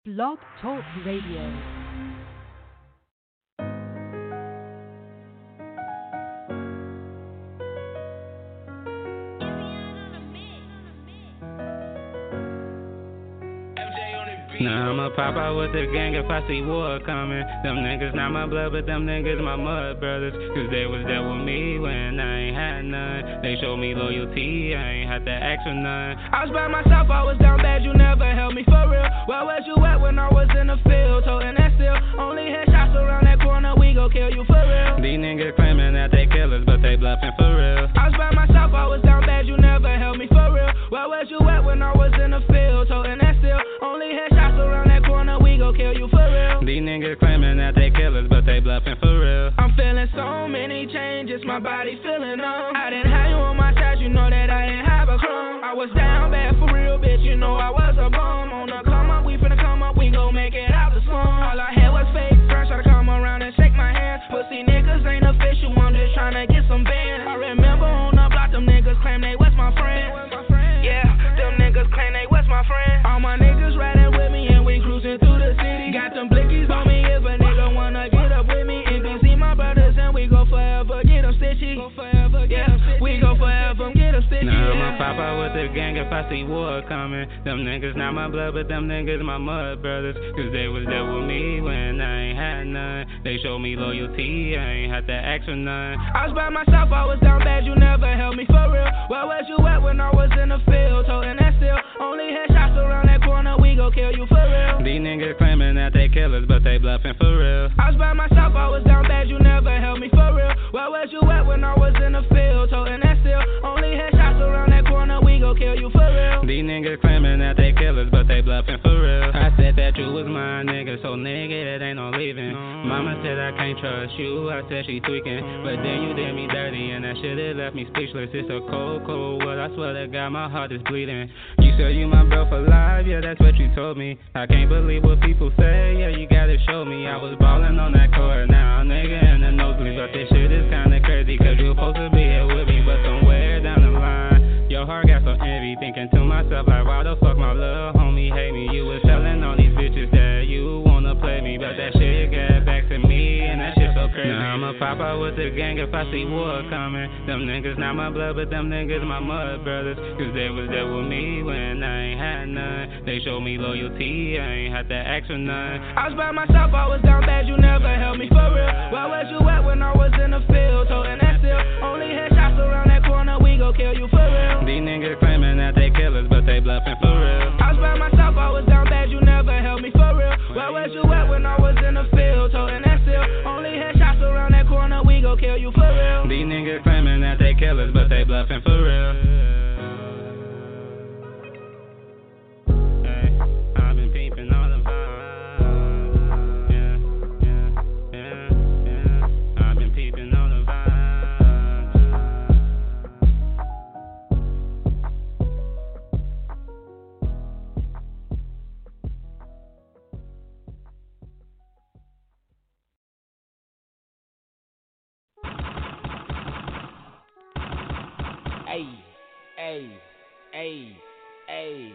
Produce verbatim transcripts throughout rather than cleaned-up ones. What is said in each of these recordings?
Blog Talk Radio. Now I'ma pop out with the gang if I see war coming. Them niggas not my blood, but them niggas my mud brothers. Cause they was there with me when I ain't had none. They showed me loyalty, I ain't had to ask for none. I was by myself, I was down bad, you never held me for real. Where was you at when I was in the field? Toting that still, only headshots around that corner, we gon' kill you for real. These niggas claiming that they killers, but they bluffing for real. I was by myself, I was down bad, you never held me for real. Where was you at when I was in the field? Toting that still, only headshots around that corner, we gon' kill you for real. These niggas claiming that they killers, but they bluffing for real. I'm feeling so many changes, my body feeling numb. I didn't have you on my side, you know that I didn't have a crumb. I was down bad for real, bitch, you know I was a bum. On the come up, we finna come up, we gon' make it out the slum. All I had was fake friends, try to come around and shake my hand. Pussy niggas ain't official, I'm just tryna get some bands. I remember on the block, them niggas claim they was my friend. Yeah, them niggas claim they was my friend. All my niggas riding with me and we cruising through the city. Got them blickies on me if a nigga wanna get up with me. N B C my brothers and we go forever get them stitchy. Go forever, yeah, we go forever get them stitchy. Now I'ma pop out with the gang if I see war coming. Them niggas not my blood, but them niggas my mud brothers. Cause they was there with me when I ain't had none. They showed me loyalty, I ain't had to ask for none. I was by myself, I was down bad, you never held me for real. Where was you at when I was in the field? Toting that still, only headshots around that corner, we gon' kill you for real. These niggas claiming that they killers, but they bluffing for real. I was by myself, I was down bad, you never held me for real. Where was you at when I was in the field? Toting that still, only headshots around that corner, we gon' kill you for real. These niggas claiming that they killers, but they bluffing for real. I said that you was my nigga, so nigga, it ain't no leaving. Mama said I can't trust you, I said she tweaking. But then you did me dirty, and that shit it left me speechless. It's a cold, cold world, I swear to God, my heart is bleeding. You said you my bro for life, yeah, that's what you told me. I can't believe what people say, yeah, you gotta show me. I was ballin' on that court, now nigga in the nosebleed. But this shit is kinda crazy, cause you supposed to be here with me. But somewhere down the line, your heart got so envy. Thinking to myself like, why the fuck my little homie hate me? You was telling all these bitches that you wanna play me, but that shit got back to me, and that shit so crazy. Now I'ma pop out with the gang if I see war coming. Them niggas not my blood, but them niggas my mud brothers. Cause they was there with me when I ain't had none. They showed me loyalty, I ain't had to ask for none. I was by myself, I was down bad, you never held me for real. Where was you at when I was in the field? Toting that still, only headshots around that corner, we gon' kill you for real. These niggas claiming that they killers, but they bluffing for real. I was by myself, I was down bad, you never held me for real. Where was you at when I was in the field? Toting that still, only headshots around that corner, we gon' kill you for real. These niggas claiming that they killers, but they bluffing for real. Hey, I've been peeping all the vibes. Yeah, yeah, yeah, yeah. I've been peeping all the vibes. Hey, hey, hey, hey.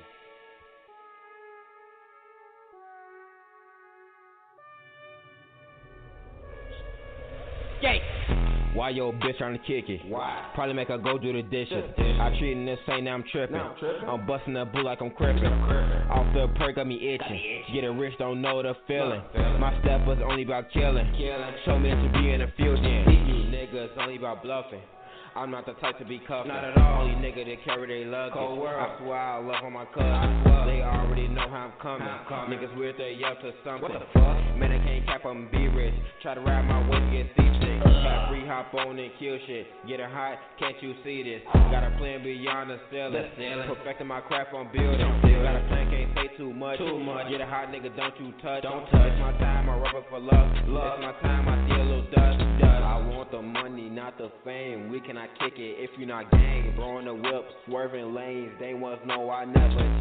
Yay! Why your bitch tryna kick it? Why? Probably make her go do the dishes. I treatin' this same, now I'm trippin'. I'm, trippin'. I'm bustin' the blue like I'm crippin'. Off the perk got me itchin'. Getting rich, don't know the feeling. My step was only about killin'. Show me that you be in the field then. You niggas only about bluffing. I'm not the type to be cuffed. Not at all. Only nigga that carry they luggage. Cold world. I swear I love on my cousin. They already know how I'm coming. I'm coming. Niggas weird, they up to something. What the fuck? Man, I can't cap up and be rich. Try to ride my way to get these shit. Got free hop on and kill shit. Get it hot, can't you see this? Got a plan beyond the ceiling. Perfecting my craft on building. Got a plan, can't say too much. Too much. Get a hot nigga, don't you touch. Don't touch. It's my time, I rub it for love. Love. It's my time, I see a little dust. Dust. I want the money, not the fame. We cannot kick it if you not gang. Blowing the whip, swerving lanes. They once know I never change.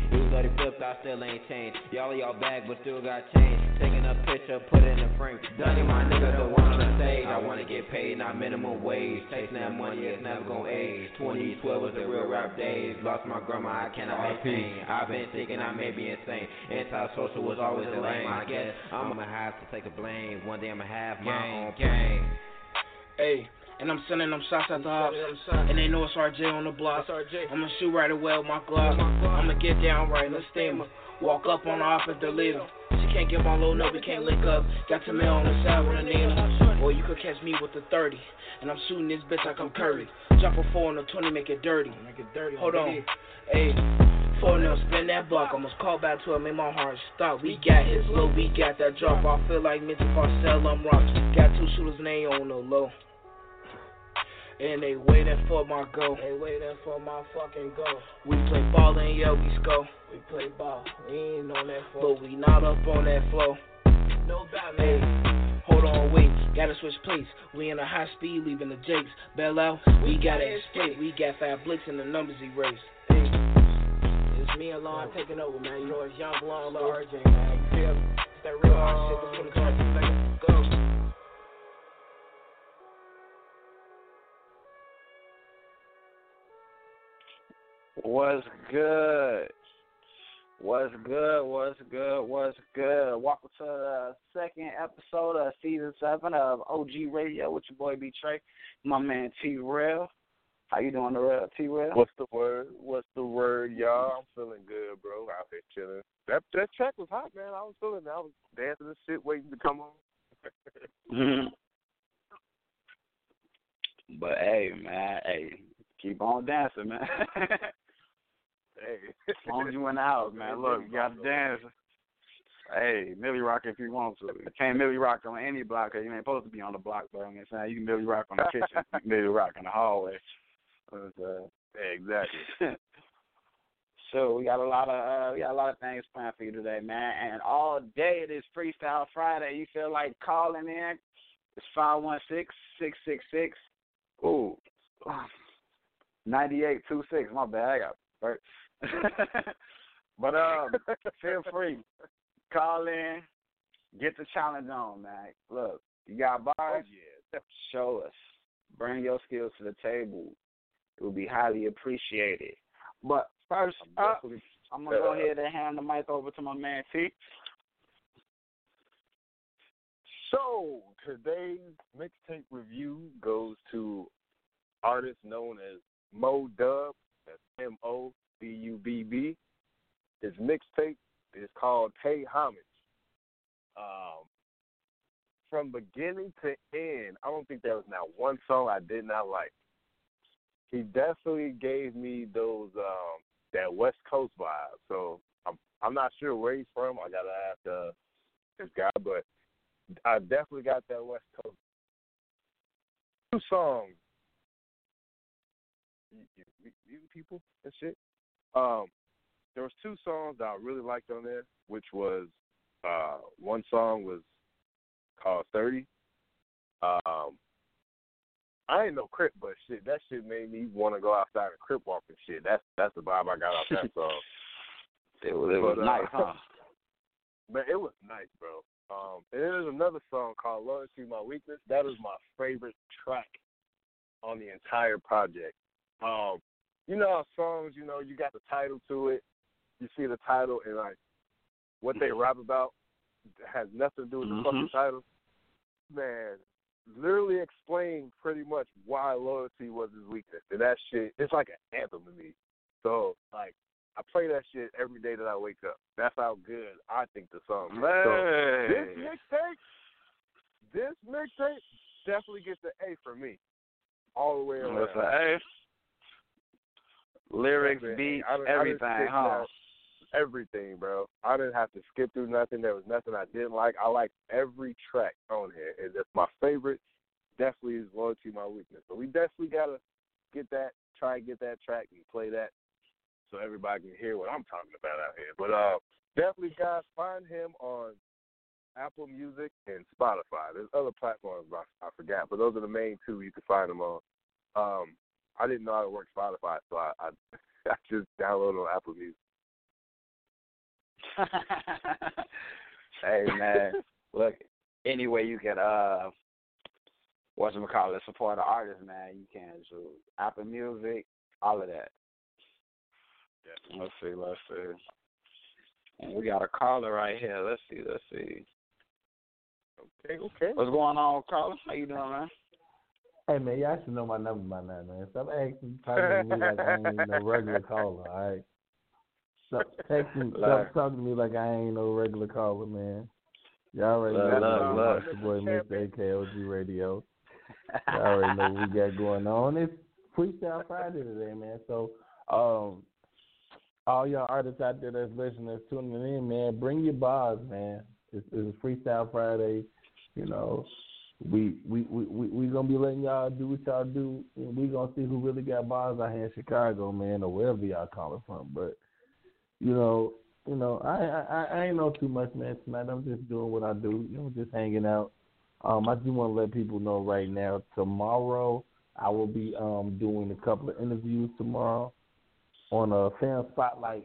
You was already flipped, I still ain't changed. Y'all of y'all back, but still got changed. Taking a picture, put it in the frame. Dunny, my nigga, the one on the stage. I wanna get paid, not minimum wage. Chasing that money, it's never gonna age. twenty twelve was the real rap days. Lost my grandma, I cannot maintain. I've been thinking I may be insane. Antisocial was always the lame. I guess I'ma have to take the blame. One day I'ma have my own game. Hey. And I'm sending them shots at the house. And they know it's R J on the block. I'ma shoot right away with my glove. I'ma get down right in the steamer. Walk up on the office, delete her. She can't get my little note, we can't link up. Got to mail on the side with a Nina. Or you could catch me with the thirty. And I'm shooting this bitch like I'm Curry. Jump a four on the twenty, make it dirty. Make it dirty. Hold on. Hey. Four nil, spin that buck. Almost called back to it, made my heart stop. We got his low, we got that drop. I feel like Mitchell Parcell, I'm rock. Got two shooters and they on the low. And they waiting for my go. They waiting for my fucking go. We play ball and yeah, we score. We play ball. We ain't on that floor. But we not up on that floor. No doubt, man. Hold on, wait. Gotta switch plates. We in a high speed, leaving the Jakes. Bail out. We gotta escape. We got Fat Blitz and the numbers erased. Hey. It's me and Lon taking over, man. You know it's Young Lon, Lil R J, man. You feel me? It's that real hard shit. Let's put it on the nigga. Go. What's good? What's good? What's good? What's good? Welcome to the second episode of season seven of O G Radio with your boy B Trey, my man T Rail. How you doing, the real T Rail? What's the word? What's the word, y'all? I'm feeling good, bro. Out here chilling. That that track was hot, man. I was feeling it. I was dancing and shit, waiting to come on. mm-hmm. But hey, man, hey, keep on dancing, man. Hey. As long as you in the house, man. Look, you got to dance. Hey, Millie Rock if you want to. You can't Millie Rock on any block because you ain't supposed to be on the block, bro. You know what I'm saying? You can Millie Rock on the kitchen. You can Millie Rock in the hallway. But, uh, yeah, exactly. So we got a lot of uh, we got a lot of things planned for you today, man. And all day it is Freestyle Friday. You feel like calling in? It's five one six, six six six. Ooh. ninety-eight two six. My bad. I got hurt. But um, feel free. Call in. Get the challenge on, man. Look, you got bars? Oh, yeah. Show us. Bring your skills to the table. It will be highly appreciated. But first up, I'm going to go ahead and hand the mic over to my man T. So, today's mixtape review goes to artist known as Mo Dub. That's M O D U B B. His mixtape is called Pay Homage. Um, from beginning to end, I don't think there was not one song I did not like. He definitely gave me those um, that West Coast vibe. So I'm I'm not sure where he's from. I gotta ask uh, this guy, but I definitely got that West Coast. Two songs. You people and shit. Um, there was two songs that I really liked on there, which was uh, one song was called thirty. Um, I ain't no Crip, but shit, that shit made me want to go outside and Crip walk and shit. That's that's the vibe I got off that song. It was, it was but, uh, nice, huh? Man, it was nice, bro. Um, and then there's another song called Loyalty My Weakness. That is my favorite track on the entire project. Um, you know how songs, you know, you got the title to it. You see the title and, like, what they rap about has nothing to do with the mm-hmm. fucking title. Man, literally explain pretty much why loyalty was his weakness. And that shit, it's like an anthem to me. So, like, I play that shit every day that I wake up. That's how good I think the song is. So, this mixtape, this mixtape definitely gets an A for me. All the way around. What's an A? Lyrics, beats, everything, huh? Everything, bro. I didn't have to skip through nothing. There was nothing I didn't like. I liked every track on here. And that's my favorite. Definitely is Loyalty My Weakness. So we definitely got to get that, try and get that track and play that so everybody can hear what I'm talking about out here. But uh, definitely, guys, find him on Apple Music and Spotify. There's other platforms I, I forgot, but those are the main two you can find him on. Um, I didn't know how to work Spotify, so I, I, I just downloaded on Apple Music. Hey man, look. Any way you can uh, what's it call it, support an artist, man. You can. So Apple Music, all of that. Yeah. Let's see. Let's see. And we got a caller right here. Let's see. Let's see. Okay. Okay. What's going on, caller? How you doing, man? Hey man, y'all should know my number by now, man. Stop asking, talking to me like I ain't no regular caller, all right? Stop texting, stop talking to me like I ain't no regular caller, man. Y'all already Love, know love, love. it's your boy Mister A K O G Radio. Y'all already know what we got going on. It's Freestyle Friday today, man. So, um, all y'all artists out there that's listening, that's tuning in, man, bring your bars, man. It's, it's Freestyle Friday, you know. We we we we we gonna be letting y'all do what y'all do, and we gonna see who really got bars out here in Chicago, man, or wherever y'all calling from. But you know, you know, I I I ain't know too much, man. Tonight I'm just doing what I do, you know, just hanging out. Um, I just want to let people know right now. Tomorrow I will be um doing a couple of interviews tomorrow on a fan spotlight.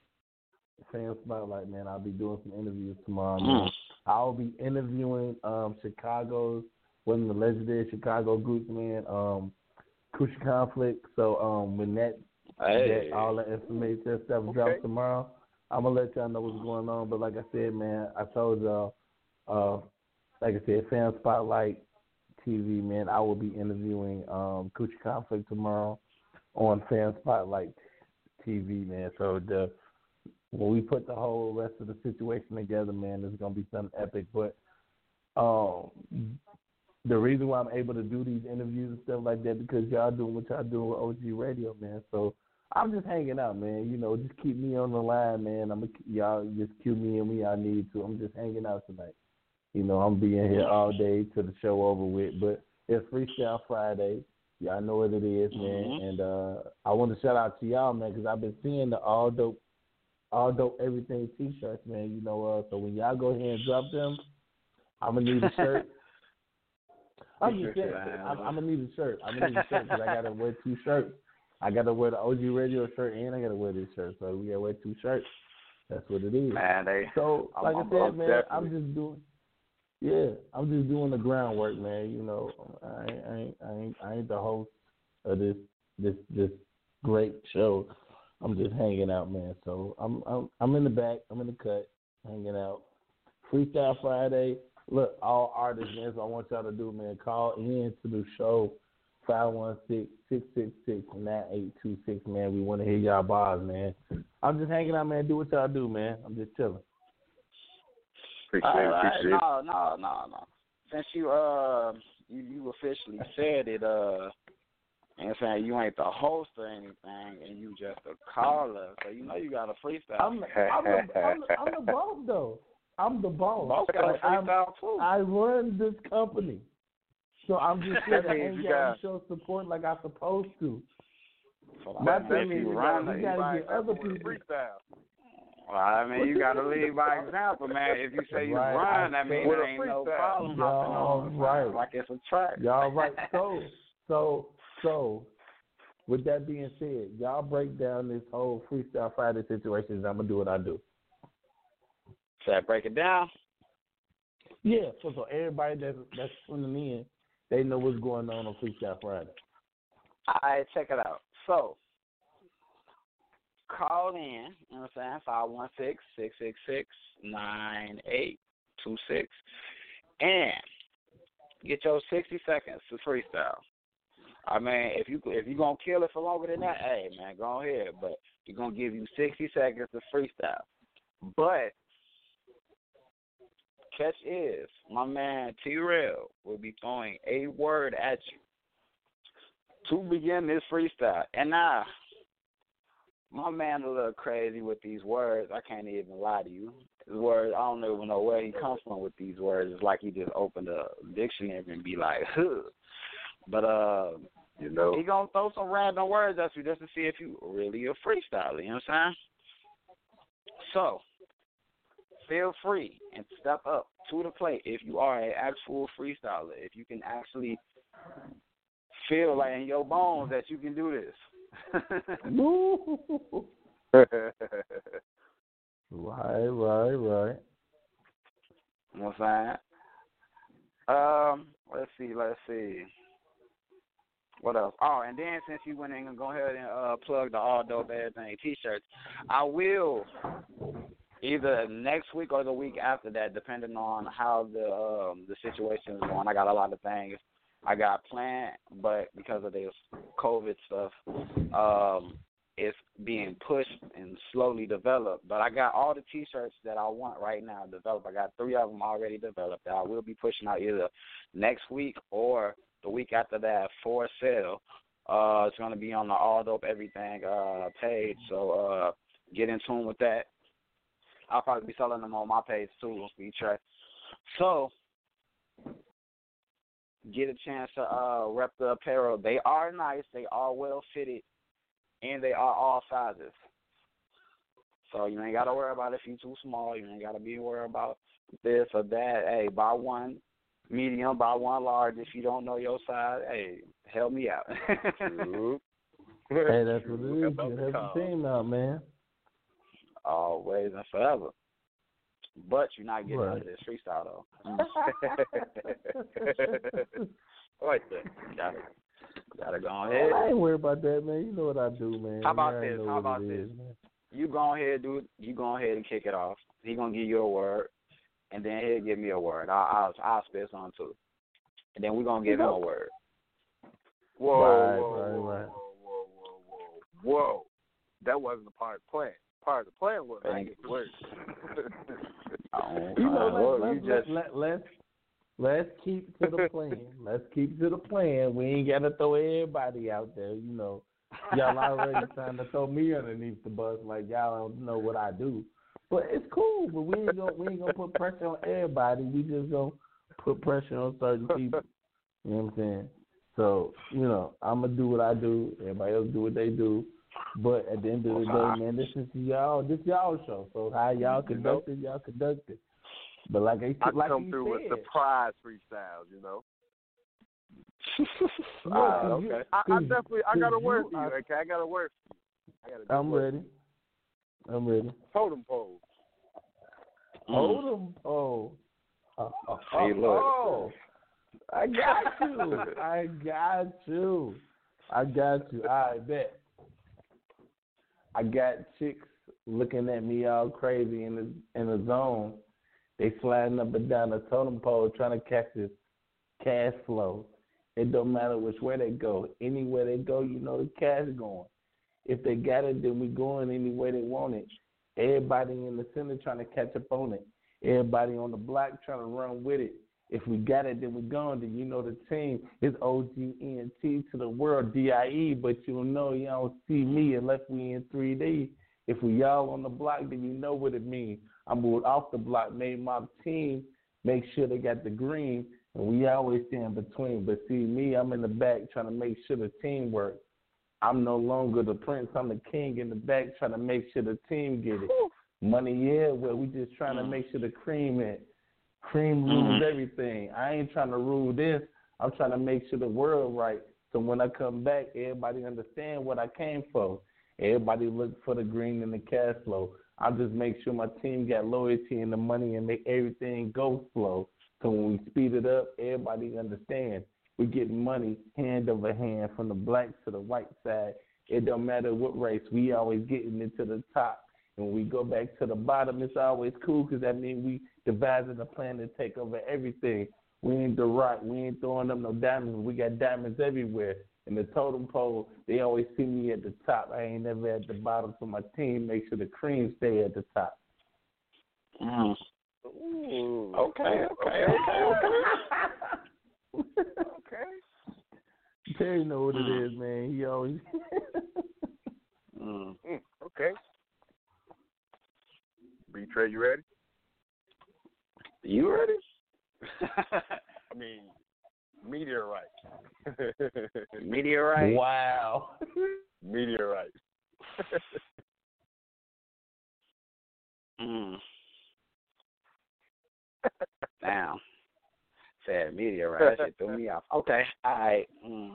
Fan spotlight, man. I'll be doing some interviews tomorrow, man. I'll be interviewing um, Chicago's, one of the legendary Chicago groups, man, um, Crucial Conflict. So um, when that, hey. that all that information and stuff Okay. drops tomorrow, I'm going to let y'all know what's going on. But like I said, man, I told y'all, uh, like I said, Fan Spotlight T V, man, I will be interviewing um, Crucial Conflict tomorrow on Fan Spotlight T V, man. So the when we put the whole rest of the situation together, man, it's going to be something epic. But um, the reason why I'm able to do these interviews and stuff like that because y'all doing what y'all doing with O G Radio, man. So I'm just hanging out, man. You know, just keep me on the line, man. I'm a, y'all just cue me in when y'all need to. I'm just hanging out tonight. You know, I'm being here all day till the show over with. But it's Freestyle Friday. Y'all know what it is, man. Mm-hmm. And uh, I want to shout out to y'all, man, because I've been seeing the all dope All Dope Everything T-shirts, man. You know, uh, so when y'all go ahead and drop them, I'm gonna need a shirt. I'm just saying, I'm, I'm gonna need a shirt. I'm gonna need a shirt because I gotta wear two shirts. I gotta wear the O G Radio shirt and I gotta wear this shirt. So we gotta wear two shirts. That's what it is. Man, they, so like I'm, I said, I'm man, definitely. I'm just doing. Yeah, I'm just doing the groundwork, man. You know, I ain't, I ain't, I ain't, I ain't the host of this, this, this great show. I'm just hanging out, man. So I'm I'm I'm in the back. I'm in the cut, hanging out. Freestyle Friday. Look, all artists, man. So I want y'all to do, man. Call in to the show, five one six, six six six, nine eight two six, man. We want to hear y'all bars, man. I'm just hanging out, man. Do what y'all do, man. I'm just chilling. Appreciate all it. right, Appreciate it. no, no, no, no. Since you uh you, you officially said it, uh. And saying you ain't the host or anything, and you just a caller, so you know you got a freestyle. I'm the, I'm the, I'm the, I'm the boss, though. I'm the boss. Boss got a Like, I'm- freestyle too. I run this company, so I'm just here to That means hang you out got- and show support like I'm supposed to. So My that thing makes is, you you run gotta it. get other people. Freestyle. Well, I mean, you got to lead by example, man. If you say you Right, run, I that means With there a ain't no freestyle. problem hopping Y'all on. right. Like it's a track. Y'all right. So, so, so, with that being said, y'all break down this whole Freestyle Friday situation, and I'm going to do what I do. Should I break it down? Yeah, so, so everybody that's, that's tuning in, they know what's going on on Freestyle Friday. All right, check it out. So, call in, you know what I'm saying, five one six, six six six, nine eight two six, and get your sixty seconds to freestyle. I mean, if you if you're going to kill it for longer than that, hey, man, go ahead. But you're going to give you sixty seconds to freestyle. But catch is, my man T-Rail will be throwing a word at you to begin this freestyle. And now, my man a little crazy with these words. I can't even lie to you. His words, I don't even know where he comes from with these words. It's like he just opened a dictionary and be like, huh. But uh, You know. he gonna throw some random words at you just to see if you really a freestyler. You know what I'm saying? So feel free and step up to the plate if you are an actual freestyler. If you can actually feel like in your bones that you can do this. Right, right, right. What's that? Um, let's see, let's see. What else? Oh, and then since you went in and go ahead and uh, plug the All Dope Everything T-shirts, I will either next week or the week after that, depending on how the um, the situation is going. I got a lot of things I got planned, but because of this COVID stuff, um, it's being pushed and slowly developed. But I got all the T-shirts that I want right now developed. I got three of them already developed that I will be pushing out either next week or the week after that for sale. Uh, it's going to be on the All Dope Everything uh, page, so uh, get in tune with that. I'll probably be selling them on my page too, feature. So get a chance to uh, rep the apparel. They are nice, they are well fitted, and they are all sizes. So you ain't got to worry about if you're too small. You ain't got to be worried about this or that. Hey, buy one medium, buy one large. If you don't know your size, hey, help me out. Hey, that's what it is. You help the team out, man. Always and forever. But you're not getting right. out of this freestyle, though. I like that. Gotta, gotta go ahead. I ain't worried about that, man. You know what I do, man. How about man, this? How about this? Is, you go ahead, dude. You go ahead and kick it off. He gonna give you a word, and then he'll give me a word. I'll I'll, I'll spit something too, and then we're gonna give him a word. Whoa, right, whoa, right, whoa, right. whoa, whoa, whoa, whoa! That wasn't a part of the plan. Part of the plan was I get the word. Oh, you know, well, let's, you let's, just... let, let's let's keep to the plan. Let's keep to the plan. We ain't gotta throw everybody out there. You know, y'all already trying to throw me underneath the bus like y'all don't know what I do. But it's cool. But we ain't gonna we ain't gonna put pressure on everybody. We just gonna put pressure on certain people. You know what I'm saying? So you know, I'm gonna do what I do. Everybody else do what they do. But at the end of the day, man, this is y'all, this y'all show. So how y'all conduct it, y'all conduct it. But like I, I like come he through said, with surprise freestyles, you know. uh, okay. You, I, I definitely, I got a word for you. I, okay, I got a word for you. I got a I'm word. ready. I'm ready. Totem pole. Totem pole. Oh, oh, See, look. oh, I got you. I got you. I got you. I bet. I got chicks looking at me all crazy in the in the zone. They sliding up and down the totem pole trying to catch this cash flow. It don't matter which way they go. Anywhere they go, you know the cash going. If they got it, then we going any way they want it. Everybody in the center trying to catch up on it. Everybody on the block trying to run with it. If we got it, then we gone. Then you know the team is O G N T to the world, D I E, but you'll know you don't see me unless we in three D. If we y'all on the block, then you know what it means. I moved off the block, made my team make sure they got the green, and we always stay in between. But see, me, I'm in the back trying to make sure the team works. I'm no longer the prince. I'm the king in the back trying to make sure the team get it. Money, yeah, well, we just trying to make sure the cream in. Cream rules everything. I ain't trying to rule this. I'm trying to make sure the world right. So when I come back, everybody understand what I came for. Everybody look for the green and the cash flow. I just make sure my team got loyalty and the money and make everything go flow. So when we speed it up, everybody understand. We get money hand over hand from the black to the white side. It don't matter what race. We always getting it to the top. And when we go back to the bottom, it's always cool because that means we devising a plan to take over everything. We ain't the rock. We ain't throwing up no diamonds. We got diamonds everywhere. In the totem pole, they always see me at the top. I ain't never at the bottom, so my team makes sure the cream stay at the top. Mm. Ooh. Okay, okay, okay, okay. Okay. Terry know what it is, man. He always. mm. Mm, okay. B-Trey, you ready? You ready? I mean, meteorite. Meteorite? Wow. Meteorite. mm. Damn. Said meteorite. That shit threw me off. Okay. All right. Mm.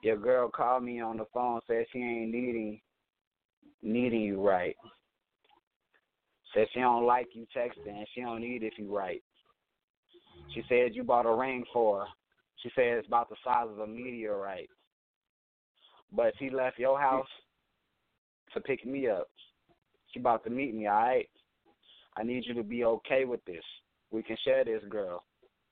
Your girl called me on the phone, said she ain't needing needing you right. Said she don't like you texting and she don't need if you right. She said you bought a ring for her. She said it's about the size of a meteorite. But she left your house to pick me up. She about to meet me, all right? I need you to be okay with this. We can share this, girl.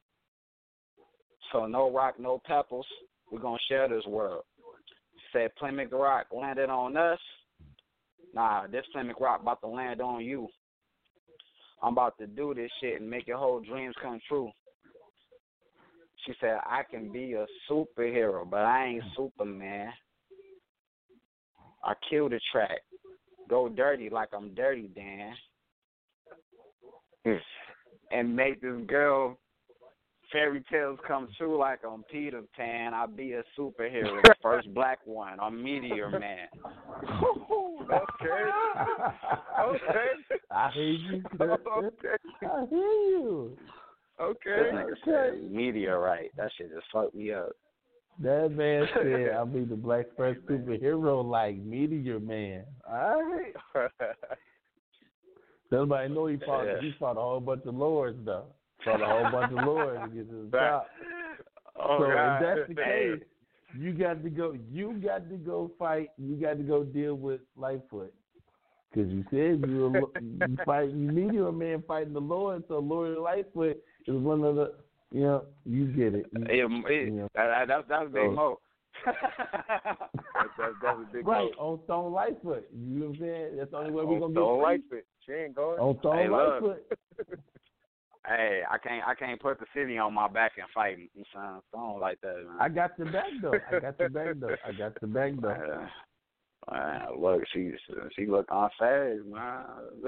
So no rock, no pebbles. We're going to share this world. She said Plymouth Rock landed on us. Nah, this Plymouth Rock about to land on you. I'm about to do this shit and make your whole dreams come true. She said, I can be a superhero, but I ain't Superman. I kill the track. Go dirty like I'm Dirty Dan. Mm. And make this girl fairy tales come true like I'm Peter Pan. I'll be a superhero, the first black one. I'm Meteor Man. Okay. Okay. I hear you. Okay. I hear you. Okay. This nigga said meteorite. That shit just fucked me up. That man said I'll be the black first superhero like Meteor Man. All right. Nobody know he fought. Yeah. He fought a whole bunch of lords though. Fought a whole bunch of lords to get to the top. Oh, so God. if that's the case, you got to go. You got to go fight. You got to go deal with Lightfoot. Because you said you were you fight, you Meteor Man fighting the Lord, so Lord Lightfoot is one of the, you know, you get it. You, it, it, you know. that, that, that's Big so, Mo. that's, that's, that's a big right, Mo. on Stone Lightfoot. You know what I'm saying? That's the only way on we're going to get Stone Lightfoot. She ain't going. On Stone hey, Lightfoot. Hey, I can't I can't put the city on my back and fight. You know, Stone like that, man. I got your back, though. I got your back, though. I got your back, though. Uh, Uh, look, she she look unfazed, man.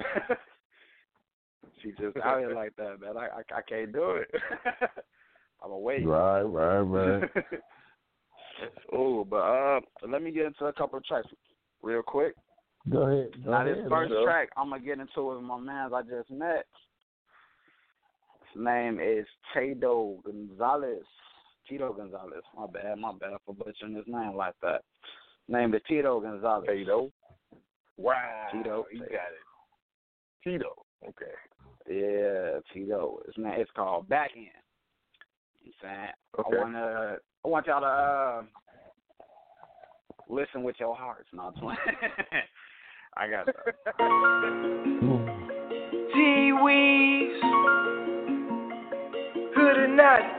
She just out here like that, man. I I, I can't do it. I'm awake. Right, right, right. Oh, but uh, let me get into a couple of tracks real quick. Go ahead. Go now, ahead, this first man. track I'm gonna get into with my man I just met. His name is Tito Gonzalez. Tito Gonzalez. My bad, my bad for butchering his name like that. Name is Tito Gonzalez. Tito. Wow. Tito. You got it. Tito. Okay. Yeah, Tito. It's name. It's called Back End. You know what I'm saying? Okay. I wanna. I want y'all to uh, listen with your hearts, not playing. I got that. T-Weaves. Hood or not.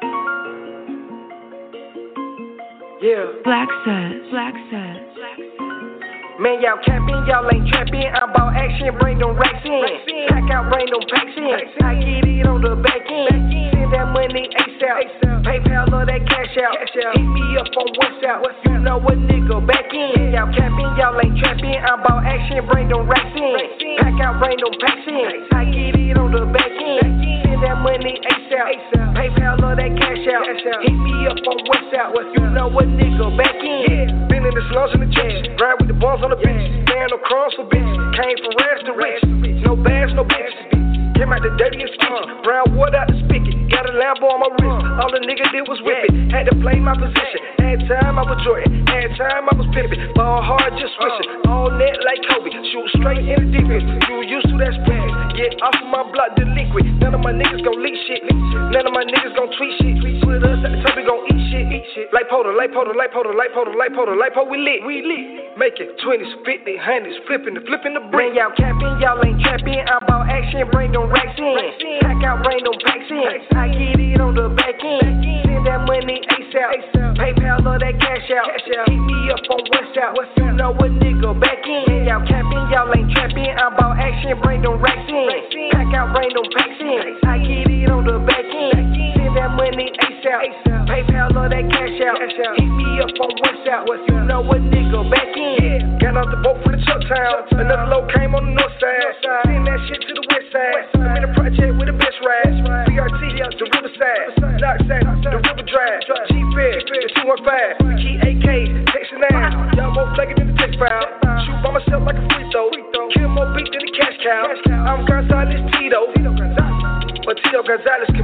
Yeah. Black says, Black says. Man, y'all capping, y'all ain't trapping. I'm about action, bring them racks in. Pack out, bring them packs in. I get it on the back end. Send that money ASAP. PayPal or that cash out. Hit me up on WhatsApp. You know a nigga back in. Y'all capping, y'all ain't trapping. I'm about action, bring them racks in. Pack out, bring them packs in. I get it on the back end. Send that money ASAP. PayPal or that cash out. Hit me up on WhatsApp. You know a nigga back in. Been in the slums in the chest. Ride with the bombs on the beach. Stand no cross for bitches. Came from rags to riches. No bags, no bitches. Came out the dirtiest kitchen. Brown water out the spigot. Got a Lambo on my wrist. All the nigga did was whip it. Had to play my position. Had time I was Jordan. Had time I was pimping. Ball hard, just switching. All net like Kobe. Shoot straight in the defense. You used to that sprint. Get off of my block delinquent. None of my niggas gon' leak shit. None of my niggas gon' tweet shit. Put us at the top, we gon' eat shit. Eat shit. Like Potter, like Potter, like Potter, like Potter, like Potter, like Potter. We lit. We lit. Make it twenties, fifty, hundreds. Flipping the, flipping the brain. Y'all capping, y'all ain't trapping. I'm about action. Bring them racks in. Pack out, bring them packs in. I get it on the back end. Send that money ASAP. PayPal or that cash out. Hit me up on WhatsApp. You know a nigga back in. Y'all capping, y'all ain't trapping. I'm about action. Bring them racks in. Pack out, bring them packs in. I get it on the back end. Send that money ASAP. PayPal or that cash out. Hit me up on WhatsApp. You know a nigga back in. Got off the boat from the truck town. Another load came on the north side. Send that shit to the west side. I'm in a project with the best ride. B R T, the riverside. Knocksack, the river drive. G-Fed, the two one five. Key A K, Texas nine. Y'all won't flag it in the text file. Shoot by myself like a free throw. Kill more beat than a cash cow. I'm Gonzalez Tito. But Tito Gonzalez committed to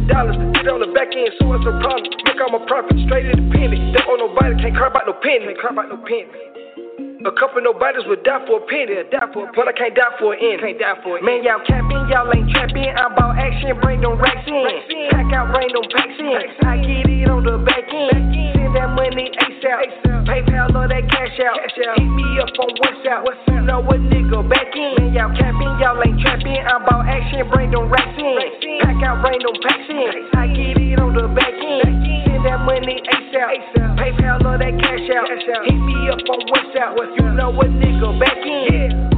dollars. Get on the back end, so it's a problem. Make all my profit, straight independent. Don't owe nobody, can't carve out no penny. Can't carve out no penny. A couple nobodies would die for a penny, die for a penny. But I can't die for an end. Can't die for an Man, y'all capping, y'all ain't trapping. I'm about action, bring them racks in. Pack out, bring them packs in. I get it on the back end. Send that money ASAP. PayPal or that cash out. Hit me up on WhatsApp. You know what nigga back in. Man, y'all capping, y'all ain't trapping. I'm about action, bring them racks in. Pack out, bring them packs in. I get it on the back end. Send that money ASAP. PayPal or that cash out. Hit me up on WhatsApp. You know what nigga back in. Yeah.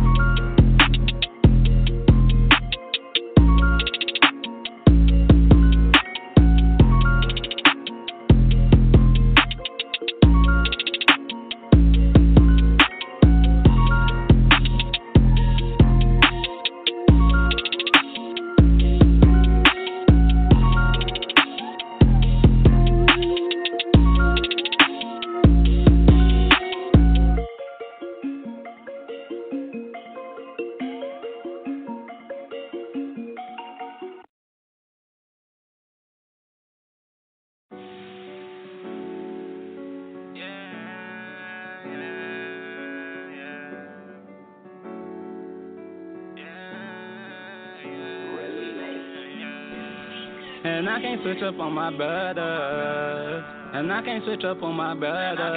And I can't switch up on my brother. And I can't switch up on my brother.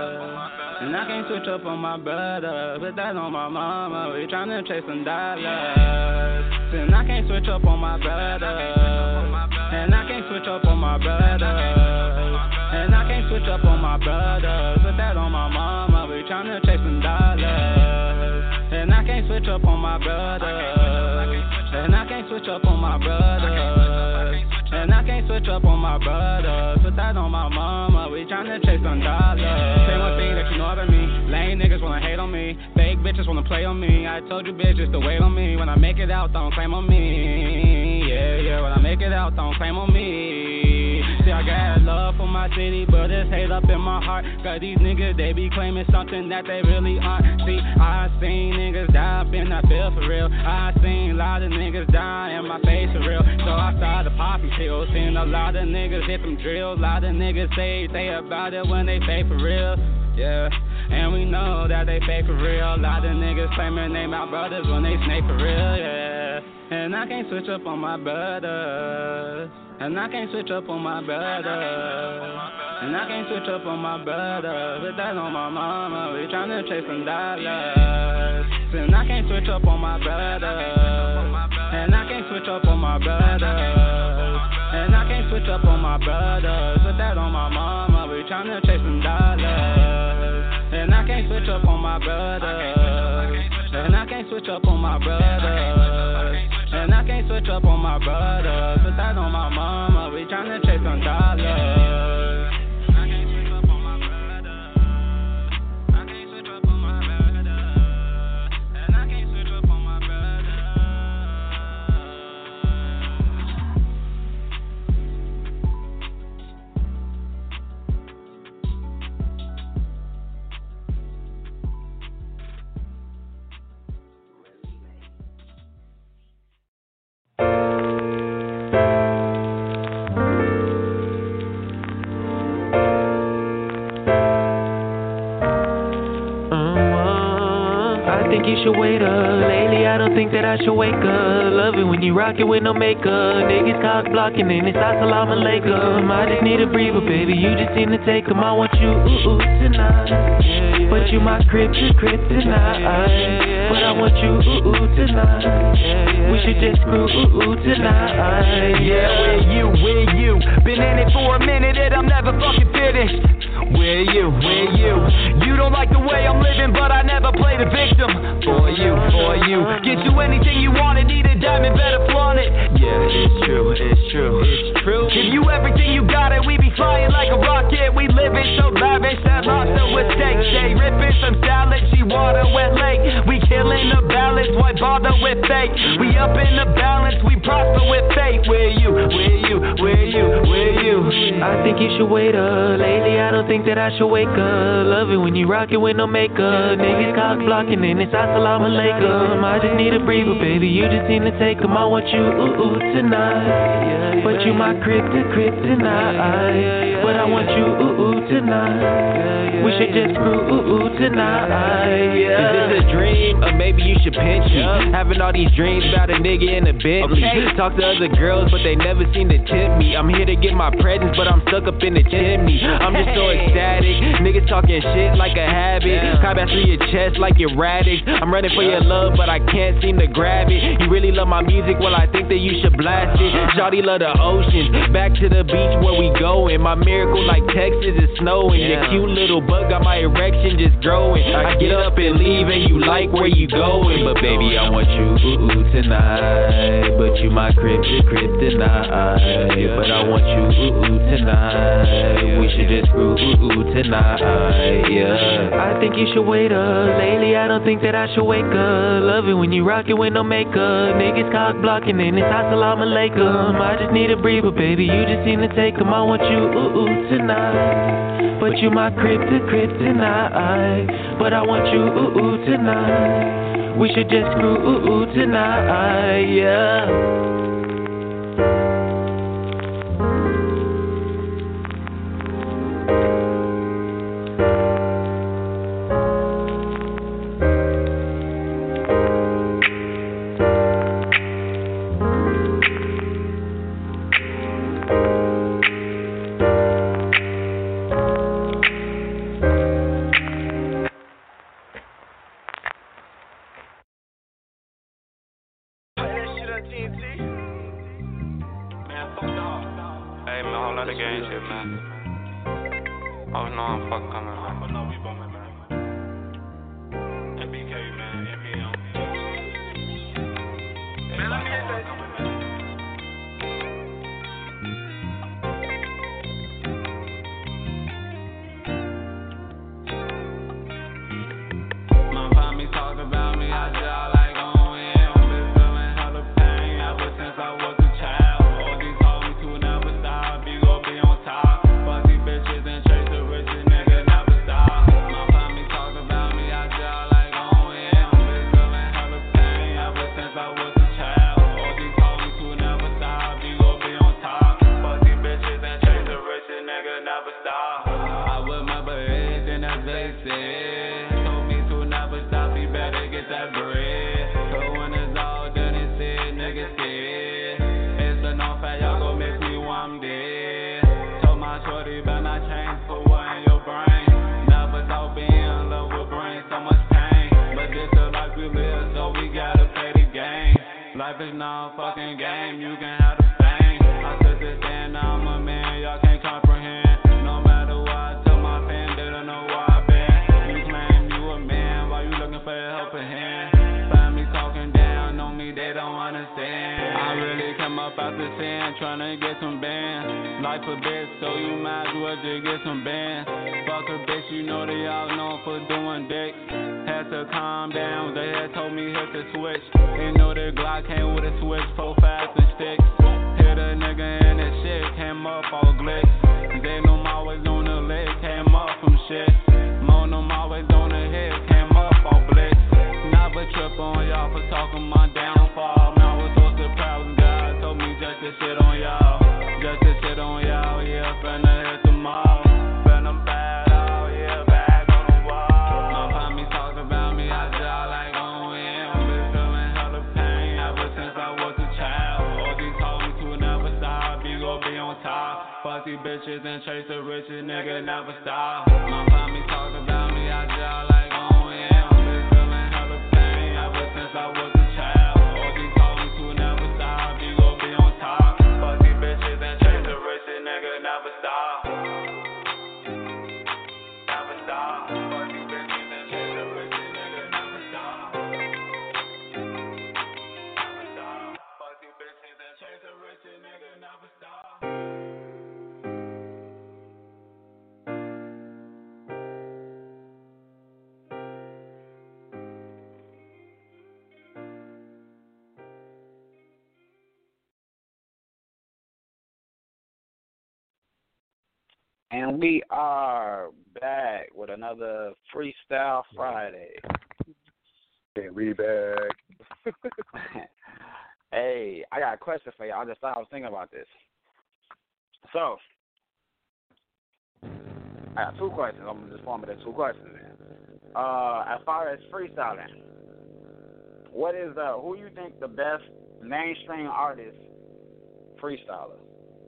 And I can't switch up on my brother. Put that on my mama. We tryna chase some dollars. And I can't switch up on my brother. And I can't switch up on my brother. And I can't switch up on my brother. Put that on my mama. We tryna chase some dollars. And I can't switch up on my brother. And I can't switch up on my brother. And I can't switch up on my brother. Put that on my mama. We tryna chase some dollars. Say one thing that you know about me. Lame niggas wanna hate on me. Fake bitches wanna play on me. I told you bitches to wait on me. When I make it out, don't claim on me. Yeah, yeah, when I make it out, don't claim on me. See, I got love for my city, but it's hate up in my heart. Cause these niggas, they be claiming something that they really aren't. See, I seen niggas die up in that field for real. I seen a lot of niggas die in my face for real. So I started popping pills. Seen a lot of niggas hit them drills. A lot of niggas say they about it when they fake for real. Yeah, and we know that they fake for real. A lot of niggas claiming they my brothers when they snake for real, yeah. And I can't switch up on my brother. And I can't switch up on my brother. And I can't switch up on my brother. Put that on my mama. We tryna chase some dollars. And I can't switch up on my brother. And I can't switch up on my brother. And I can't switch up on my brother. Put that on my mama. We tryna chase some dollars. And I can't switch up on my brother. And I can't switch up on my brother. And I can't switch up on my brother. Put that on my mama. We tryna chase some dollars. I can't switch up on my brother. I can't switch up on my brother. And I can't switch up on my brother. You should wait up. Lately I don't think that I should wake up. Love it when you rock it with no makeup. Niggas cock blocking and it's assalamu alaikum. I just need a breather, baby. You just seem to take them. I want you ooh ooh tonight. Yeah, yeah. But you my kryptonite, kryptonite. Yeah, yeah. But I want you ooh ooh tonight. Yeah, yeah. We should just screw ooh ooh tonight. Yeah, where you, where you? Been in it for a minute and I'm never fucking finished. Where you, where you? You don't like the way I'm living, but I never play the victim. For you, for you. Get you anything you want, need a diamond, better flaunt it. Yeah, it's true, it's true, it's true. Give you everything you got it, we be flying like a rocket. We living so lavish, that lobster with steak. They ripping some salad, she water, wet lake. We killing the balance, balance, why bother with fake? We up in the balance, we prosper with faith. Where you, where you, where you, where you? I think you should wait up. Lately I don't think that I should wake up. Love it when you rock it with no makeup. Niggas cock blocking and it's assalamu alaikum. I just need a breather, baby, you just need to take 'em. I want you, ooh, ooh, tonight. But you my krypton, kryptonite. But I want you, ooh, ooh, tonight. We should just screw, ooh, ooh, tonight. Is this a dream? Or maybe you should pinch me. Having all these dreams about a nigga in a Bentley. Okay. Talk to other girls, but they never seem to tip me. I'm here to get my presents, but I'm stuck up in the chimney. I'm just so ecstatic. Niggas talking shit like a habit. Combat through your chest like you're radic. I'm running for your love, but I can't seem to grab it. You really love my music, well I think that you should blast it. Shawty love the ocean, back to the beach where we going. My miracle like Texas is snowing. Your cute little butt got my erection just growing. I get up and leave and you like where you going. But baby, I want you ooh, ooh, tonight. But you my krypton, kryptonite. But I want you ooh, ooh, tonight. We should just screw ooh, ooh, tonight. Yeah. I think you should wait up. Lately I don't think that I should wake up. Love it when you rock it with no makeup. Niggas cock blocking and it's assalamu alaikum. I just need a breather, baby, you just need to take 'em. I want you ooh, ooh, tonight. But you my krypton, kryptonite. But I want you ooh, ooh, tonight. We should just screw ooh, ooh, tonight. Yeah. And we are back with another Freestyle Friday. And we back. Hey, I got a question for you. I just thought I was thinking about this. So, I got two questions. I'm going to just form it as two questions. Uh, as far as freestyling, what is the, who you think the best mainstream artist freestyler?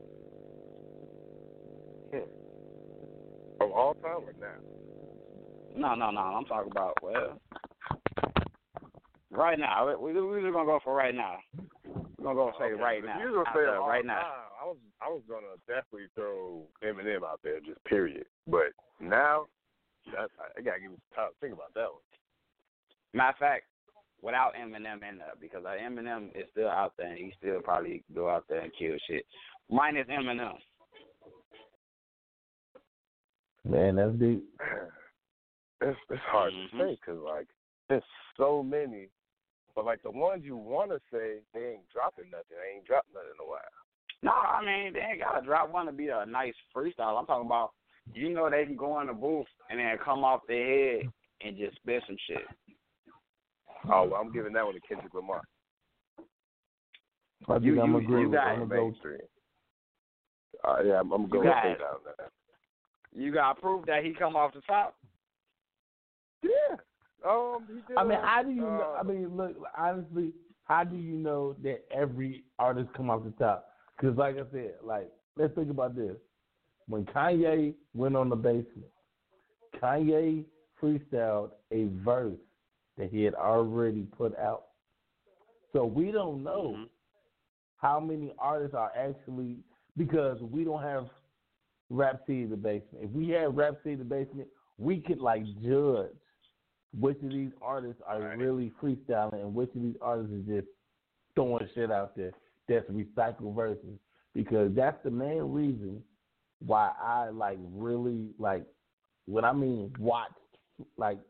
Of all time or now? No, no, no. I'm talking about, well, right now. We, we, we're just going to go for right now. We're going to go say okay. right if now. You're going to say After, all right now. time, I was, I was going to definitely throw Eminem out there, just period. But now, that, I got to give you some time to think about that one. Matter of fact, without Eminem in there, because uh, Eminem is still out there, and he still probably go out there and kill shit. Minus Eminem. Man, that's deep. It's, it's hard mm-hmm. to say because, like, there's so many. But, like, the ones you want to say, they ain't dropping nothing. They ain't dropped nothing in a while. No, I mean, they ain't got to drop one to be a nice freestyle. I'm talking about, you know, they can go in the booth and then come off their head and just spit some shit. Oh, well, I'm giving that one to Kendrick Lamar. I think you, I'm you, agree you with got I'm gonna go Uh, yeah, I'm, I'm going to say that on that. You got proof that he come off the top? Yeah. Um, he did I mean, a, how do you uh, know? I mean, look, honestly, how do you know that every artist come off the top? Because, like I said, like, let's think about this. When Kanye went on The Basement, Kanye freestyled a verse that he had already put out. So we don't know mm-hmm. how many artists are actually, because we don't have Rhapsody The Basement. If we had Rhapsody The Basement, we could, like, judge which of these artists are right. really freestyling and which of these artists is just throwing shit out there that's recycled verses. Because that's the main reason why I, like, really, like, what I mean watched, like,